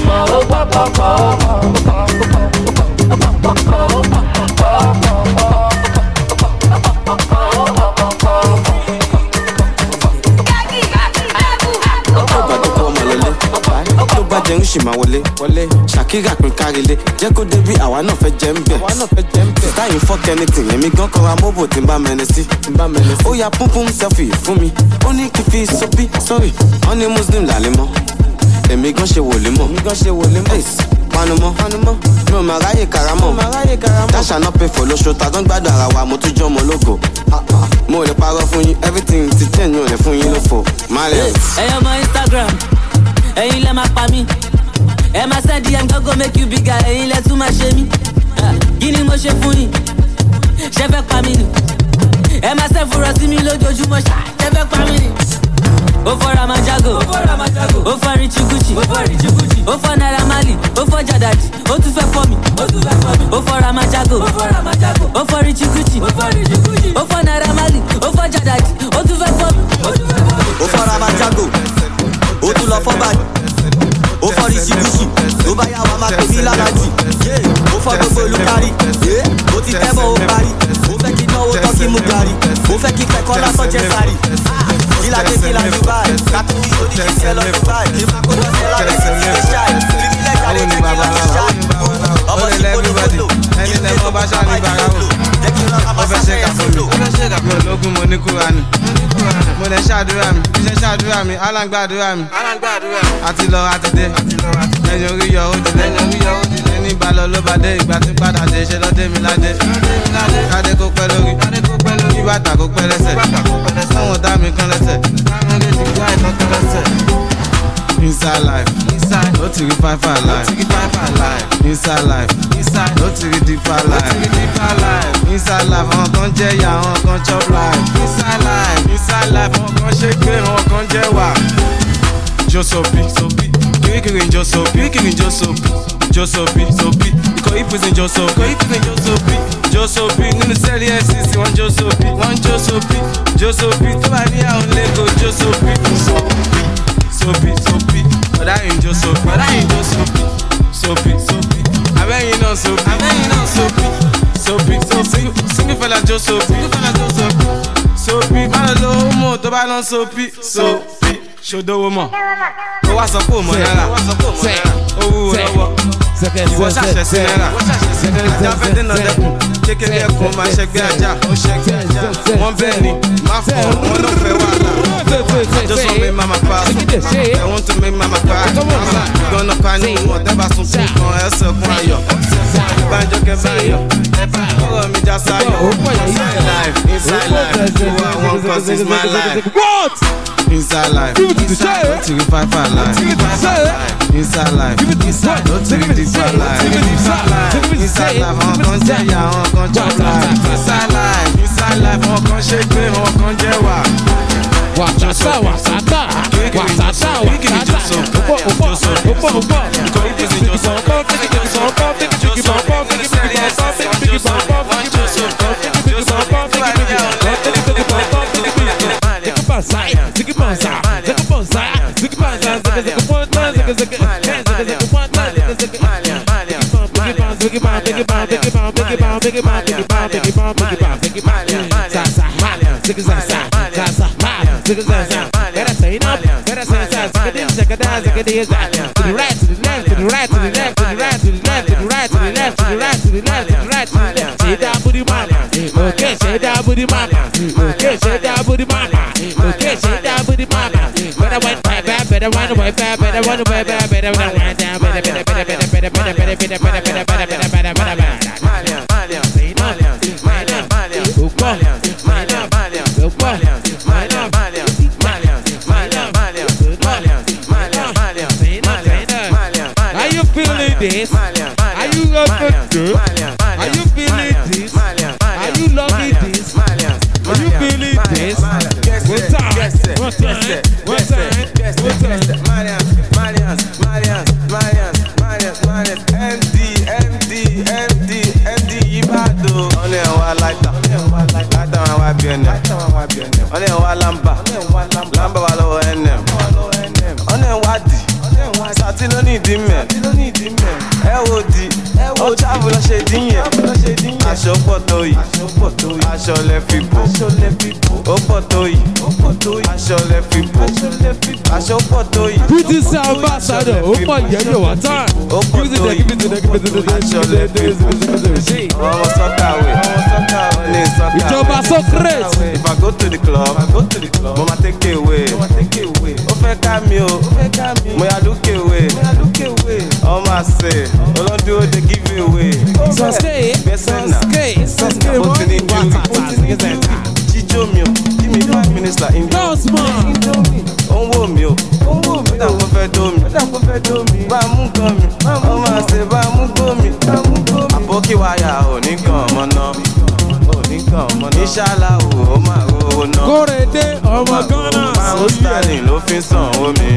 Shakira pin kárílé jẹ́ kó débi àwa náà fẹ́ jẹ́ ń bẹ̀. Táyì fuck anything èmi gan kọ́ra mobile tí n bá mẹ́ni sí. Ó ya pum pum selfie fún mi ó ní kí fi sopi sorry wọ́n ní muslim làlẹ́ mọ́ èmi gan ṣe wòlé mọ́ panumọ́ mi ò máa ráyè karamọ́ dáṣà náà pay for lóṣù tàdán gbádùn ara wa mo tún jọ́ ọmọ ológo mo ò lè parọ́ fún yín everything ti change mi ò lè fún yín lófo. ẹyọ ọmọ Instagram ẹ̀yin lẹ máa pa mí ẹ máa send D M go make you bigger ẹ̀yin lẹ tún máa ṣe mí kí ni mo ṣe fún yín ṣe fẹ́ pa mí ni ẹ máa ṣe fúnra sí mi lójoojúmọ́ ṣe fẹ́ pa mí ni. ó fọ́ra máa jágò ó fọ́ Richie Gucci ó fọ́ Naira Marley ó fọ́ Jadadi ó tún fẹ́ fọ́ mi ó fọ́ra máa jágò ó fọ́ Richie Gucci ó fọ́ Naira Marley ó fọ́ Jadadi ó tún fẹ́ fọ́ mi. ó fọ́ra máa jágò ó tún lọ fọ́ báyìí ó fọ́ Richie Gucci ló bá yà wá máa pè mí lálàjì ó fọ́ gbogbo olùkárí ó ti tẹ́bọ̀ ó parí ó fẹ́ kí náwó tán kí mú gàrí ó fẹ́ kí kẹ́kọ̀ọ́ lásán jẹ́ sáré kìlá dé kìlá Dubai kátó wí oníṣẹ́ ẹ lọ Dubai kí má kó lọ sí lábẹ́ sí ti lè ṣáì fífílẹ̀ jáde jẹ́ kí lọ́ọ́ ṣáì ọmọ tí kò ní wọ́lò kí lè tó bá ṣáà ní bàrà wò jẹ́ kí lọ́ọ́ bá ṣáà ní sólò. mi ò lógún mo ní Kúránì mo lè ṣàdúrà mi iṣẹ́ ṣàdúrà mi alágbàdúrà mi àti lọ àti dé ẹ̀yìn orí yọ ó dilé ẹni bá lọ ló bá dé ìgbà tí padà dé ṣe lọ́dé mi ládé kádé kó pẹ́ lórí kí bàtà kó pẹ́ lẹ́sẹ̀ táwọn dá mi kán lẹ́sẹ̀ inside life no ti rí five five life inside life no ti rí deeper life inside life àwọn kan jẹ́ ìyà àwọn kan chop life inside life inside life àwọn kan ṣe pé àwọn kan jẹ́ wà. Josopi, sopi, kirikiri Josopi, kirikiri Josopi, Josopi, sopi, ikọ̀ ìpèsè Josopi, ikọ̀ ìpèsè Josopi, Josopi nínú sẹ́ẹ̀lì F C C wọ́n Josopi, wọ́n Josopi, Josopi tó bá ní àwọn lẹ́kọ̀ọ́ Josopi, sopi, sopi, sopi, ọ̀dà yìí Josopi, ọ̀dà yìí Josopi, sopi, sopi, abẹ́yìn náà sopi, abẹ́yìn náà sopi, sopi, sopi, single fella Josopi, single fella Josopi, sopi, má lọ lọ́wọ́ mọ́ tó bá lọ sopi, sopi. Ṣòdòwò mọ̀, ó wá sọ pé òmò náírà, ó wúwo lọ́wọ́, ìwọ ṣàṣẹ sí náírà, jáfẹ́ dènà dẹ́kun, kékeré ẹkùn máa ṣẹgbẹ́ ajá, ó ṣẹgbẹ́ ajá, wọ́n bẹ́ẹ̀ ni, má fọ́, wọ́n ló fẹ́ wà lá. Just want me mama pass, I want to make mama cry, gonna panic, wọ́n dábàá sun fún kan, ẹsẹ̀ kún ayọ̀, ìbánjọ́ kẹbàáyọ̀, ọ̀rọ̀ mi já sáyọ̀, inside life, inside life, who I want cause it's my life. What? Inside life, inside life, to five five life. Inside life, inside life, to deeper life. Inside life, on kan jẹ́ ya, on kan chop life. Inside life, inside life, on kan ṣe pé, on kan jẹ́ wà. Wàtàtà, wàtàtà, wàtàtà, wàtàtà. Opo, opo, opo, opo. Ikọ̀ ìpèsè Josopi, Biggie bang, bang, biggie biggie bang, bang, biggie biggie bang, bang, biggie biggie bang, bang, biggie biggie bang, bang, biggie biggie bang, bang, biggie biggie bang. Ziggy banza, ziggy banza, ziggy banza, ziggy banza, ziggy ziggy banza, ziggy ziggy banza, ziggy ziggy banza, ziggy ziggy banza. Biggy bang, biggy bang, biggy bang, biggy bang, biggy bang, biggy bang, biggy bang, biggy bang, biggy bang, biggy bang. Zaza, ziggy zaza, zaza, ziggy zaza. Better say it up, better say it up. Ziggy this, ziggy that, ziggy this. To the right, to the left, to the right, to the left, to the right, to the left, to the right, to the left, to the right, to the left, to the right, to the left. Shake that booty mama, okay, shake that booty mama, okay, shake that booty mama. Okay, shake that booty mama. Better wine back, back, better wine away back, better wine away back, better wine down, better, better, better, better, better, better, better, better, better, better, better, better, better, better, better. this? Are you loving this? Are you feeling this? Are you loving this? Are you feeling this? One time, one time, one time, one time. Malians, Malians, Malians, Malians, Malians, M D, M D, M D, M D, Ibado. Only one lighter, lighter one wipe your name. Only one lamba, lamba walo N M. Only one D, Sati no need him. L O D, O travel a shading here. Aṣọ pọ̀tọ́ yìí, aṣọ lẹ fi bò. Ó pọ̀tọ́ yìí, aṣọ lẹ fi bò. Aṣọ pọ̀tọ́ yìí. British ambassador, ó pọ̀ yẹ́yẹ́ wá tán. Ó pọ̀tọ́ yìí, aṣọ lẹ fi bò. Ọmọ sọ́kà wẹ̀, ó ní sọ́kà wẹ̀. Ìjọba Socrates. If I go to the club, mo ma take away. Ó fẹ́ ká mi o, mo yà lókè wẹ̀. Ọmọ àṣẹ, olóńdúró dey give away. Sasuke, Sasuke, Sasuke, Ó ti ní ju jíjó mi o, give me five minutes like in Dance man. ó ń wò mí o, ó dà kó fẹ́ dó mi. Bá a mú gan mi, ọmọ àṣẹ bá a mú gbó mi. Àbókí wáyà ò ní kàn ọmọ náà. Ìṣàlá o, ó máa rówó náà. Kórèdé ọmọ Ghana. Pound sterling ló fi sanwó mi.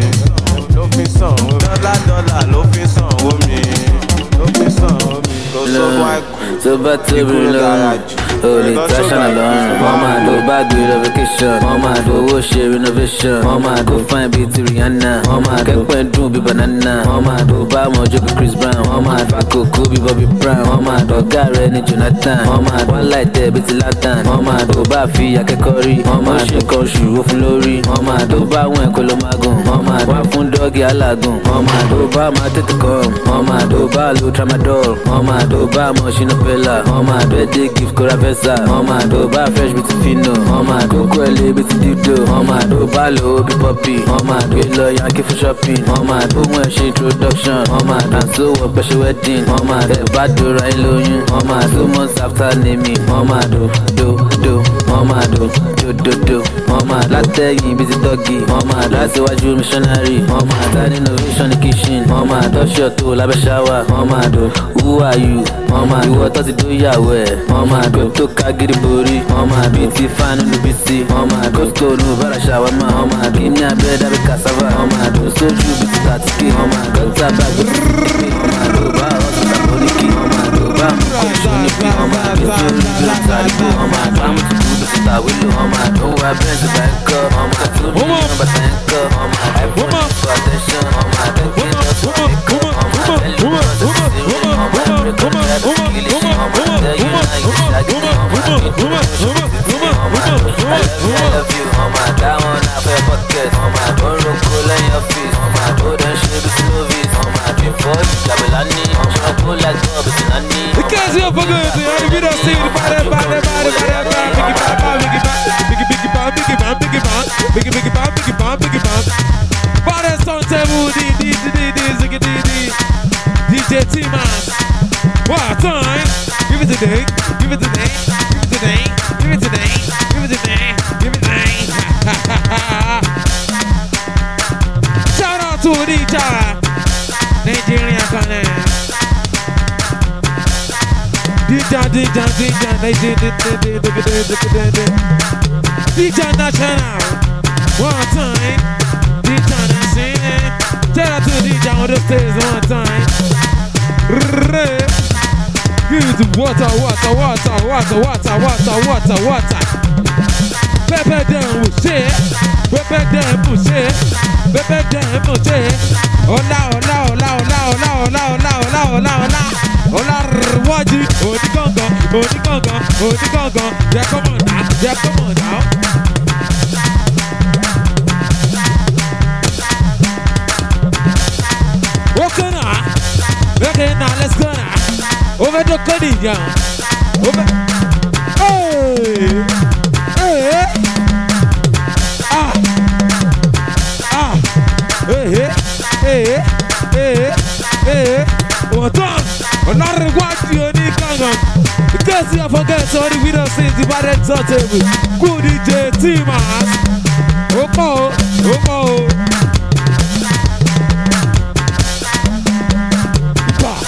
Dọ́là dọ́là ló fi sanwó mi. Ló fi sanwó mi. Kò sówó àìkú. tó bá tóbi lọ́rùn o lè tẹ́sán lọ́rùn. wọ́n máa lo báàgì relocation. wọ́n máa lo owó ṣe renovation. wọ́n máa lo fine bíi ti Rihanna. wọ́n máa kẹ́pẹ́ dùn bíi banana. wọ́n máa lo bá wọn jó bíi Chris Brown. wọ́n máa fa kókó bíi Bobby Brown. wọ́n máa lo ọ̀gá rẹ̀ ní Jonathan. wọ́n máa lo one light ẹ̀ bíi ti Latan. wọ́n máa lo bá fi akẹ́kọ̀ọ́ rí. wọ́n máa ṣe kan oṣù ó fún lórí. wọ́n máa lo bá àwọn ẹ̀kọ́ ló máa gùn. wọ́n máa lo fún dọ́ọ̀gì alágùn. wọ́n máa lo bá máa tètè kàn. wọ́n máa lo bá lo tramadol. wọ́n máa lo bá mọ̀ ṣínú pẹ́lá. wọ́n máa lo ẹ̀dẹ́ gift kóra fẹ́sà. wọ́n máa lo bá fresh bíi ti fino. wọ́n máa lo kó ẹ̀lẹ́ bíi ti dídò. wọ́n máa lo bá lo bí pọ́pì. wọ́n máa lo lọ yankee fún shopping. wọ́n máa lo mú ẹ̀ ṣe introduction. wọ́n máa lo àǹtó wọ pẹ̀ṣẹ̀ wedding. wọ́n máa lo bá dora ẹ̀ lóyún. wọ́n máa lo months after naming. wọ́n máa lo do do. wọ́n máa lo do do do. wọ́n máa látẹ̀yìn bíi ti dọ́gì. wọ́n máa láti wájú missionary. wọ́n máa ta ní innovation ní kitchen. wọ́n máa dọ́ṣọ̀ tó lábẹ́ ṣáwà. wọ́n máa lo who are you. wọ́n máa ìwọ tó ti dó ìyàwó ẹ̀. wọ́n máa lo tó ká gírí borí. wọ́n máa bí ti fan nínú bí sí. wọ́n máa lo tó nù bára ṣàwámà. wọ́n máa lo ní abẹ́rẹ́ dábẹ́ cassava. wọ́n máa lo sójú bí ti tàtíkì. wọ́n máa lo tábà gbé ti tìkì. wọ́n máa lo bá ọ̀sán tàbóníkì. wọ́n máa lo bá mú kó ìṣó níbí. wọ́n máa lo tó ní bí ó tàrígbó. wọ́n máa lo àmú tó kú bí ti tàwílò. wọ́n máa lo wá bẹ́ẹ̀ sí bá ń kọ́. wọ́n máa tó ní bí bàtà ń kọ́. wọ́n máa lo iPhone for attention. wọ́n máa lo gbé lọ sí ìkọ́. wọ́n máa lo ẹlẹ́nu lọ́sọ̀ sí ìwé. wọ́n máa lo rékọ́dù láti kílì sí. wọ́n máa lo tẹ́yìn náà ìgbésàgídí. wọ́n máa lo ìdúró I love you, wọ́n máa dá wọn náà fẹ́ pocket. wọ́n máa lo roko lẹ́yìn ọ́fíìsì. wọ́n máa lo dán ṣe bí movies. wọ́n máa lo ìfọ́jú ìjàbẹ̀lá ní. ṣọ́nà kó lágbó ọ̀bẹ̀ sí náà ní. Because you're for good, you already don't see the body, body, body, body, body, biggie, biggie, bam, biggie, bam, biggie, bam, biggie, bam, biggie, bam, biggie, bam, biggie, bam, biggie, bam. Body turntable, D, D, D, D, D, ziggy, D, D, D J T-Man. What time? Give it today, give it today, give it today, give it today, give it today, give it today. Shout out to D J Nigeria Connect. D J, D J, D J, D J, D J National. One time, D J National. Tell out to D J on the stage one time. Give it to water, water, water, water, water, water, water, water. Pepper down with shit. Pepper down with shit. Pepper down with shit. Hola, hola, hola, hola, hola, hola, hola, hola, hola, hola. Hola, Rwaji. Odi gangan, odi gangan, odi gangan. Yeah, come on now, yeah, come on now. Okay now, okay now, let's go now. Over the cutting, yeah. Over. Hey, hey, ah, ah, hey, hey, hey, hey, hey. What on? Another watch you need kangan. Because you forget, sorry, we don't say the bad exalted. Good D J T-Man. Oko, Oko. Bah.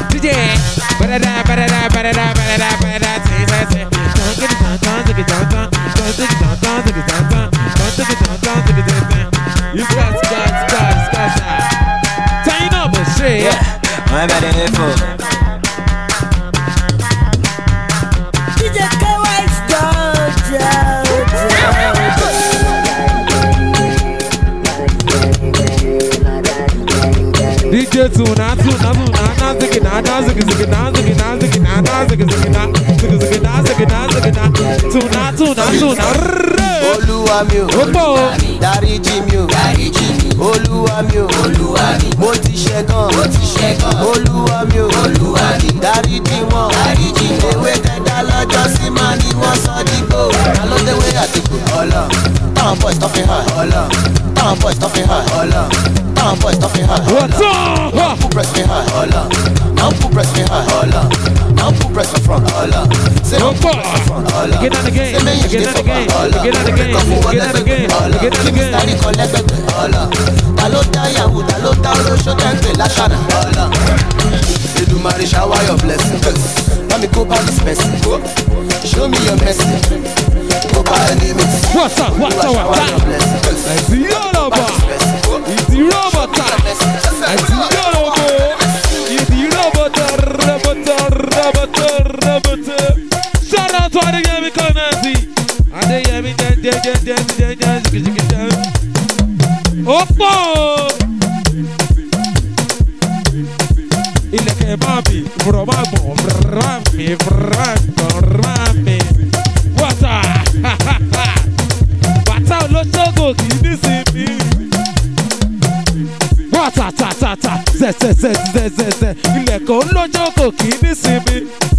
D J. Ba-da-da, ba-da-da, ba-da-da, ba-da-da, ba-da-da, say, say, say. You got, got, got, got, turn up and shit. Yeah, I'm at the info. D J K Y's Dojo. D J Tuna, Tuna, Tuna, Naziki, Naziki, Naziki, Naziki, Naziki, Naziki, Naziki, Naziki, Tuna, Tuna, Tuna, Olúwa mi o, dáríjì mi o, Olúwa mi o, mo ti ṣẹ̀ gan, Olúwa mi o, dáríjì wọn, ewé tẹ̀dá lọ́jọ́ sí máa ní wọ́n sọ dígbò, alódéwé àtìkù, ọlọ́, táwọn boys tó fi hàn, ọlọ́, táwọn boys tó fi hàn, ọlọ́, táwọn boys tó fi hàn, ọlọ́, náà pú press fi hàn, ọlọ́, náà pú press fi hàn, ọlọ́, náà pú press for front, ọlọ́, ṣé wọ́n pú press for front, ọlọ́, ṣé méjì dé for front, ọlọ́, ẹ̀kọ́ fún wọlé gbẹ̀gbẹ̀, ọlọ́, sáré kan lẹ́gbẹ̀gbẹ̀, ọlọ́, ta ló dá yahoo, ta ló dá olóṣó tẹ́ǹpẹ̀ láṣàdá, ọlọ́, Èdùmàrè shower your blessings, let me go back this person, show me your mercy, go by enemies. What's up, what's up, what's up? It's the Yoruba, it's the Yoruba, it's the Yoruba, it's the Yoruba, Yoruba, Yoruba, Yoruba. Shout out to all the Yemi community. And the Yemi, Jen, Jen, Jen, Jen, Jen, Jen, Jen, Jen, Jen. Oppo! Il est que mamie, vraiment bon, vraiment, vraiment, vraiment. What's up? What's up, lo chogo, ki ni si mi. What's up, ta, ta, ta, ze, ze, ze, ze, ze, ze. Il est que lo chogo, ki ni si mi.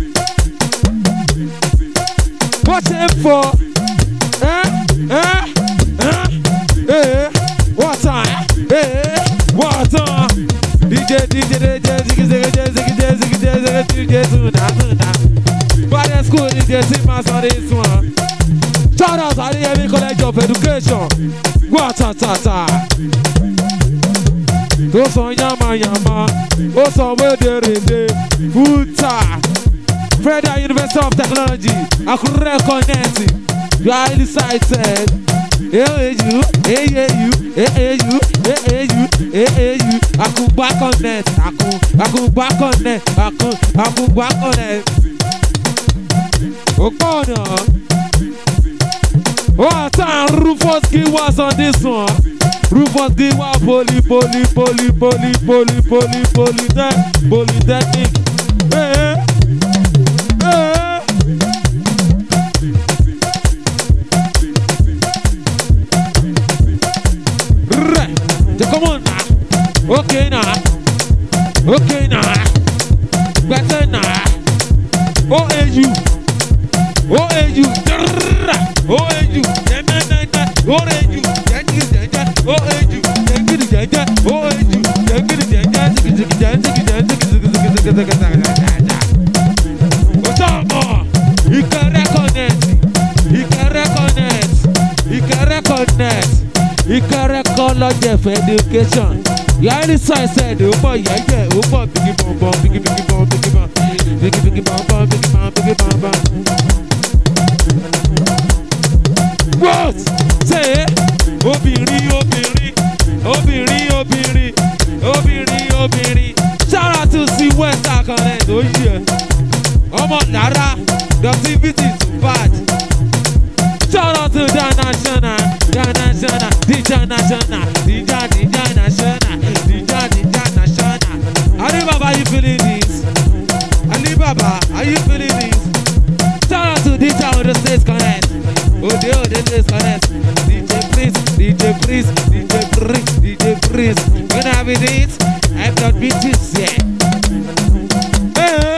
What's it for? Eh? Eh? Eh? Eh? What's up? Eh? What's up? D J, D J, D J, ziggy, ziggy, ziggy, ziggy, ziggy, ziggy, D J, tuna, tuna. But that's cool, D J, see my son this one. Shout out to the Heavy College of Education. Wata tata. Those on Yama Yama. Those on where they rede. Futa. Federal University of Technology. Akure Connect. You are highly cited. Hey you, hey you, hey you, hey you, hey you. Aku back on net. Aku, aku back on net. Aku, aku back on net. Okono. What time Rufus G was on this one? Rufus G was poly, poly, poly, poly, poly, poly, polytech, polytechnic. Hey, hey. Right. Come on now. Okay now. Okay now. Better now. Oh, hey you. Oh, hey you. Oh, hey you, yeah, man, man, man. Oh, hey you, yeah, yeah, yeah. Oh, hey you, yeah, yeah, yeah. Oh, hey you, yeah, yeah, yeah. Ziggy, ziggy, yeah, ziggy, yeah, ziggy, ziggy, ziggy, ziggy, ziggy, ziggy. What's up, man? You can reconnect. You can reconnect. You can reconnect. You can reconnect for education. Yeah, this side said, oh boy, yeah, yeah, oh boy, biggie bomb bomb, biggie biggie bomb, biggie bomb, biggie biggie bomb bomb, biggie bomb, biggie bomb bomb. What? Say, obìnrin, obìnrin, obìnrin, obìnrin, obìnrin, obìnrin. Shout out to C West Connect, oh yeah. Ọmọ Lara, the activity is bad. Shout out to the national, the national, the national, the the national, the the national. Alibaba, are you feeling this? Alibaba, are you feeling this? Shout out to D J on the States Connect. Oh, the oh, the States Connect. D J Prince, D J Prince, D J Prince, D J Prince. When I have it, I've got bitches, yeah. Hey.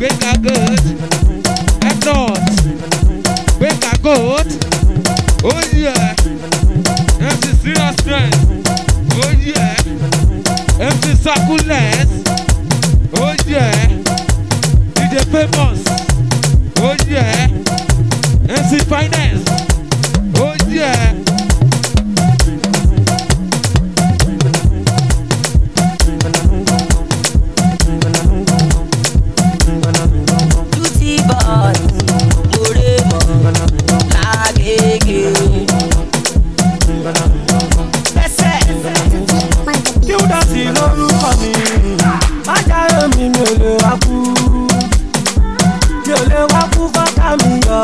Make a good. If not, make a good. Oh yeah. M C Serious Strength. Oh yeah. M C Sakules. Oh yeah. D J Famous. Oh yeah. M C Finance. Oh yeah. Duty boy, Moremo, Lagege. Kí ó dá sí lórúkọ mi, má jáde mi mi ò lè wá kú, mi ò lè wá kú fọ́ká mi yọ.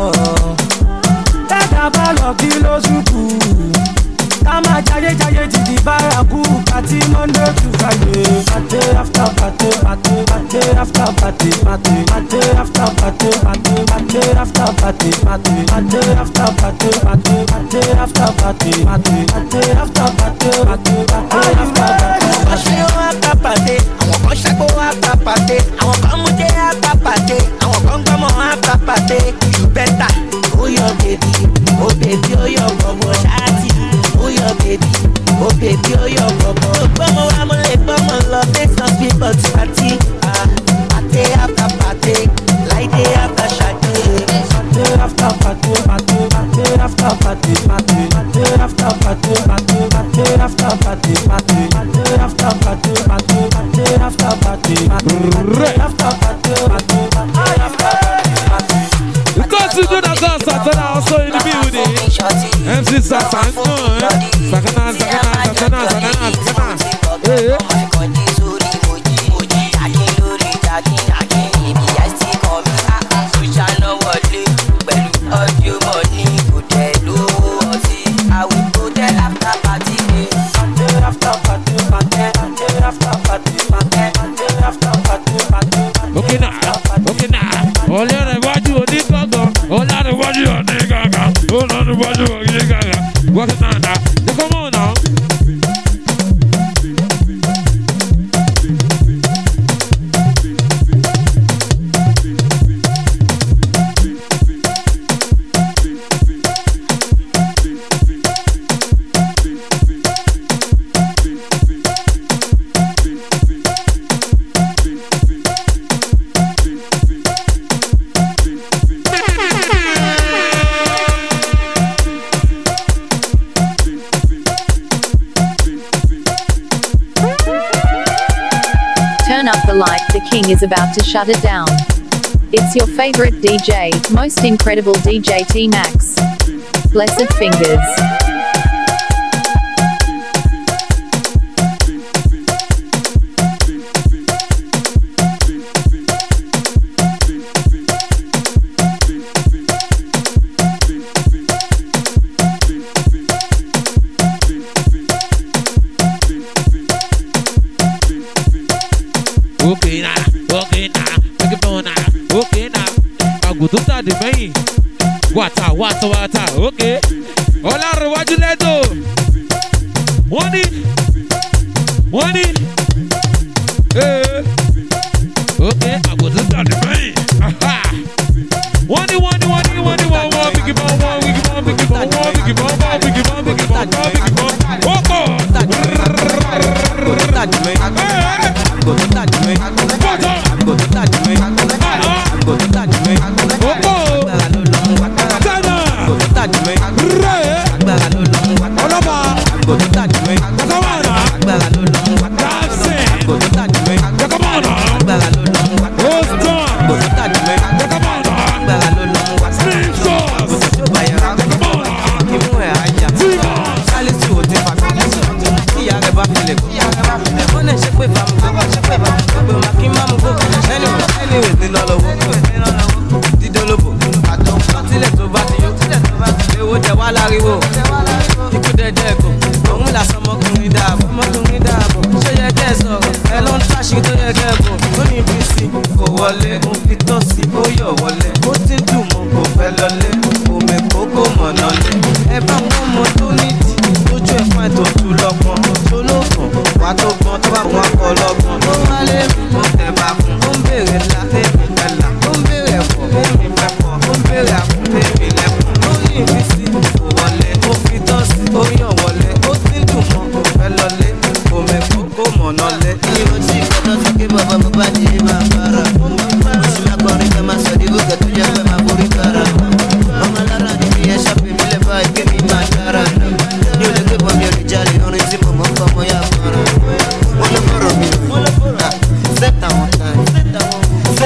Tẹ́tà bá lọ kí ló ṣùkú, ká máa jayé jayé títí bárakú, pàtí Monday to Friday. Party after party, party, party after party, party, party after party, party, party after party, party, party after party, party, party after party, party, party after party, party, party after party. Wọ́n ṣe wọ́n ká pàdé, àwọn kan ṣẹ́kọ̀ọ́ wọ́n ká pàdé, àwọn kan mú jẹ́ àká pàdé, àwọn kan gbọ́mọ̀ wọ́n ká pàdé. You better, oh your baby, oh baby, oh your bọ̀bọ̀ ṣáàtì, oh your baby, oh baby, oh your bọ̀bọ̀. Mo gbọ́mọ̀ wá mo lè gbọ́mọ̀ lọ, make some people to party. Ah, party after party, láìdé after ṣàdé. Party after party, party, party after party, party, party after party, party, party after party, party, party after party, party, party after party, party, party after party, party, party after party. Because you do that dance Saturday also in the building. M C Satan, Sakana, Sakana, Sakana, Sakana, Sakana. Hey. Okay now, okay now. All everybody on the gaga, all everybody on the gaga, all everybody on the gaga. What's that now? Come on now. Turn up the light, the king is about to shut it down. It's your favorite D J, most incredible D J T-Max. Blessed fingers. Okay now, okay now, make it go now, okay now. I go to that the main. Water, water, water, okay. All I reward you let go. Money, money. Eh. Okay, I go to that the main. Aha. Money, money, money, money, one, one, biggie, one, one, biggie, one, biggie, one, one, biggie, one, one, biggie, one, biggie, one, one, biggie, one. Walk on. Go to that the main. Go to that the main. Go to that the main. Go to that the main. Go to that the main. Agbára ló lọ mú wa. Ọlọ́ba. Go to that the main. Kọ́kọ́mọ́nà. Agbára ló lọ mú wa. Dancing. Go to that the main. Kọ́kọ́mọ́nà. Agbára ló lọ mú wa. Hold on. Go to that the main. Kọ́kọ́mọ́nà. Agbára ló lọ mú wa. Slim sauce. Go to bayara. Kọ́kọ́mọ́nà. Imú ẹ̀ ajá. Sálísì ò ti fàtó. Ìyá rẹ̀ bá filẹ̀ kó. Ó lè ṣe pé fàmù kó. Pé màá kí má mú kó. Anyways ní lọ́lọ́wọ́. Dídólóbò. Tílẹ̀ tó bá ti yó. Ewo jẹ wá láriwo. Ikú dẹ̀dẹ̀ ẹ̀kọ́. Òun là sọ ọmọkùnrin dààbò. Ọmọkùnrin dààbò. Ṣé yẹ kẹ́ ẹ sọ̀rọ̀? Ẹ ló ń táṣì tó yẹ kẹ́ ẹ bọ̀. Ó ní bí sí kò wọlé. Mo fi tọ́ sí ó yọ̀ wọlé. Ó ti ń dùn mọ́ kò fẹ́ lọlé. Òmè kókó mọ̀nà lé. Ẹ bá wọn mọ tó nídìí. Lójú ẹ̀ fún ètò tù lọ́gbọ̀n. Tó ló gbọ̀n. Wà tó gbọ́n tó bá wọn kọ lọ́gbọ̀n. Ó wálé mi. Mo tẹ̀ bá fún. Ó ń béèrè ńlá. Tẹ̀mí gbà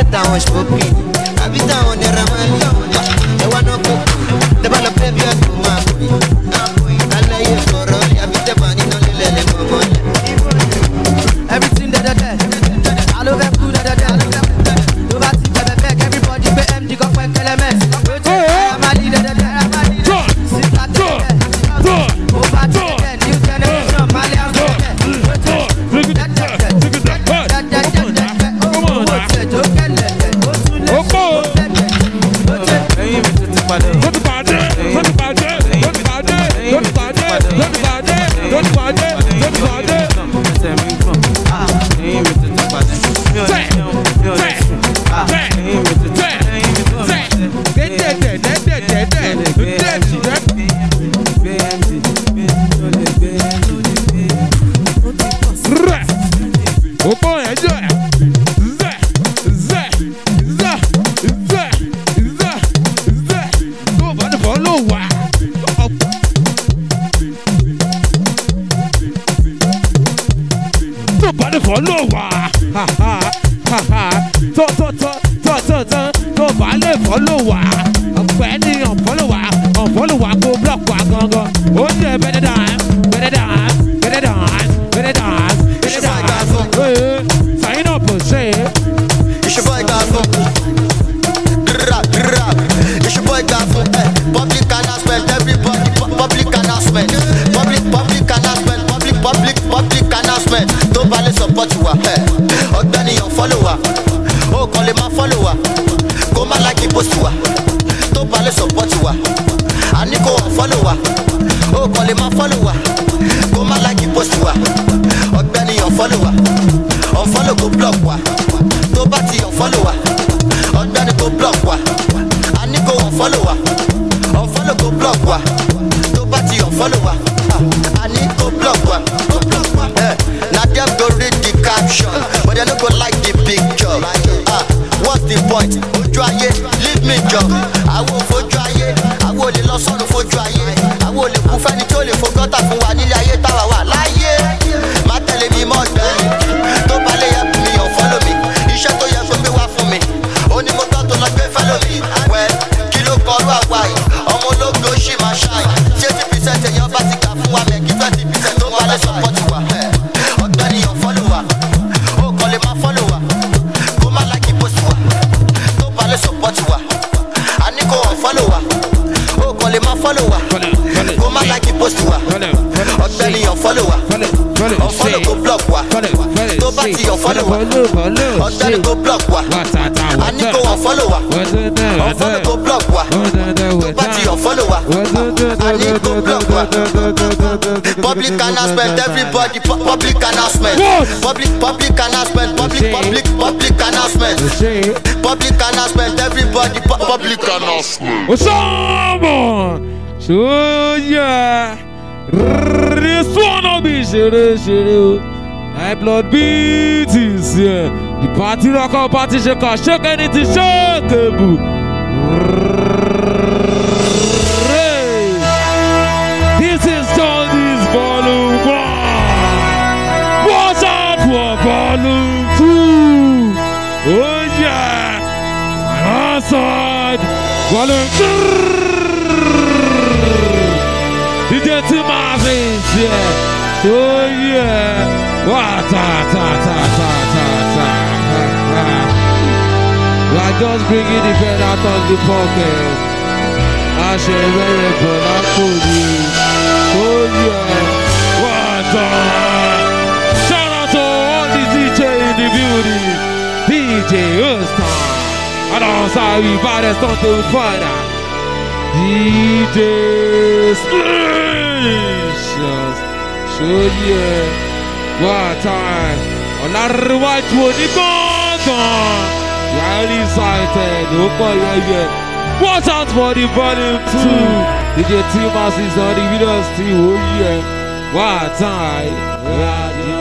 táwọn ṣòkì àbí táwọn nẹ̀rẹ̀ máa ń yọ̀ ẹ wá náà kó tẹ́bà lọ pé bí ọ̀tún máa kú alẹ́ yìí sọ̀rọ̀ àbí tẹ́bà nínú lílẹ̀ lè mọ̀ mọ́ everything da da da alo fẹ́ kú da da da tó bá ti jẹ bẹ́ẹ̀ kẹ́ everybody gbé md kọ́ pẹ́ kẹlẹ́mẹ́ wetin amadi da da da síta tẹ̀ ó bá ti tẹ̀ new generation malian tẹ̀ wetin da da da da da da da owó tẹ̀ tó kẹlẹ̀ tẹ̀ ó tún lé ó tẹ̀ tẹ̀ ẹyin mi tètè padà ó ti pàdé ó ti pàdé ó ti pàdé ó ti pàdé ó ti pàdé ó ti pàdé ó ti pàdé. Ẹsẹ̀ mi gbọ̀n, ẹyin mi tètè padà mi ò lè jẹun mi ò lè sùn, ẹyin mi tètè ẹyin mi tó lè tẹ̀. Dẹ́dẹ̀ dẹ́dẹ̀ dẹ́dẹ̀ dẹ́dẹ̀ gbé md gbé tó lè gbé rẹ̀ ó bọ̀ ẹ̀ jọ ẹ̀ zẹ̀ zẹ̀ zẹ̀ zẹ̀ zẹ̀ zẹ̀ tó bá ní fọ́ ló wà. Tó bá ní fọ́ ló wà. Tó tó tó tó tó tó tó bá lè fọ́ ló wà. Ọ̀pẹ́ ni ọ̀fọ́lù wà ọ̀fọ́lù wà kó blọọ̀kì wà gangan. Ó jẹ́ bẹ́ẹ̀ dàn bẹ́ẹ̀ dàn bẹ́ẹ̀ dàn bẹ́ẹ̀ dàn bẹ́ẹ̀ dàn. Sign up for shit. It's your boy Gafo. Rap, rap. It's your boy Gafo. Public announcement, everybody. Public announcement. Public, public announcement. Public, public, public announcement. Tó bá lè support wa. Ọ̀gbẹ́ni yàn follow wa. Ó kàn lè máa follow wa. Kó má like post wa. Tó bá lè support wa. Àní kó wọ́n follow wa. Ó kàn lè máa follow wa. Kó má like post wa. Ọ̀gbẹ́ni yàn follow wa. Unfollow go block wa. Tó bá ti unfollow wa. Ọ̀gbẹ́ni go block wa. Àní kó unfollow wa. Unfollow go block wa. Tó bá ti unfollow wa. Àní kó block wa. Eh, na dem go read the caption, but they no go like the picture. Ah, what's the point? Ojú ayé, leave me jọ. Àwọn ò fojú ayé, àwọn ò lè lọ sọ́run fojú ayé. Àwọn ò lè kú fẹ́ni tí ó lè fo gọ́tà fún wa nílé ayé táwa wà láyé. Má tẹ̀lé mi mọ́ ọ̀gbẹ́ni, tó bá lè yẹ mi unfollow mi. Iṣẹ́ tó yẹ kó gbé wá fún mi, ó ní mo tọ́ tó lọ gbé follow mi. Wẹ́ kí ló kọ́ ọ́rọ́ àwa yìí? Ọmọ ológo ṣì máa ṣáì. Tí eighty percent èèyàn bá ti kà fún wa mẹ́kí twenty percent tó bá lè support wa. Ọ̀gbẹ́ni unfollow wa, ó kàn lè má follow wa. Kó má like post wa, tó bá lè support wa. Àní kó unfollow wa, ó kàn lè má follow wa. Kó má like post wa. Ọ̀gbẹ́ni unfollow wa, unfollow go block wa. Tó bá ti unfollow wa, ọ̀gbẹ́ni go block wa. Àní kó unfollow wa, unfollow go block wa. Tó bá ti unfollow wa, àní kó block wa. Public announcement, everybody. pu- Public announcement, public public announcement, public public public announcement, public announcement, everybody. pu- Public announcement. What's up, man? So yeah, this one will be shere shere. My blood beat is here. The party rocker, party shaker, shake anything, shake a boo. This is Johnny's volume one. Watch out for volume two. Oh yeah, and outside volume two. D J T-Marvin, yeah. Oh yeah. Wa ta ta ta ta ta ta ta ta. We are just bringing the pen out of the pocket. I shall very put up for you. Oh yeah. Wa ta. Shout out to all the D J in the building. D J Ustan. And also we baddest on the fire. D J Splashers. So yeah. What time? On a right to the gun. Yeah, excited. Oh, yeah, yeah. Watch out for the volume two. D J T-Mas is on the video still. Oh, yeah. What time? Yeah, yeah.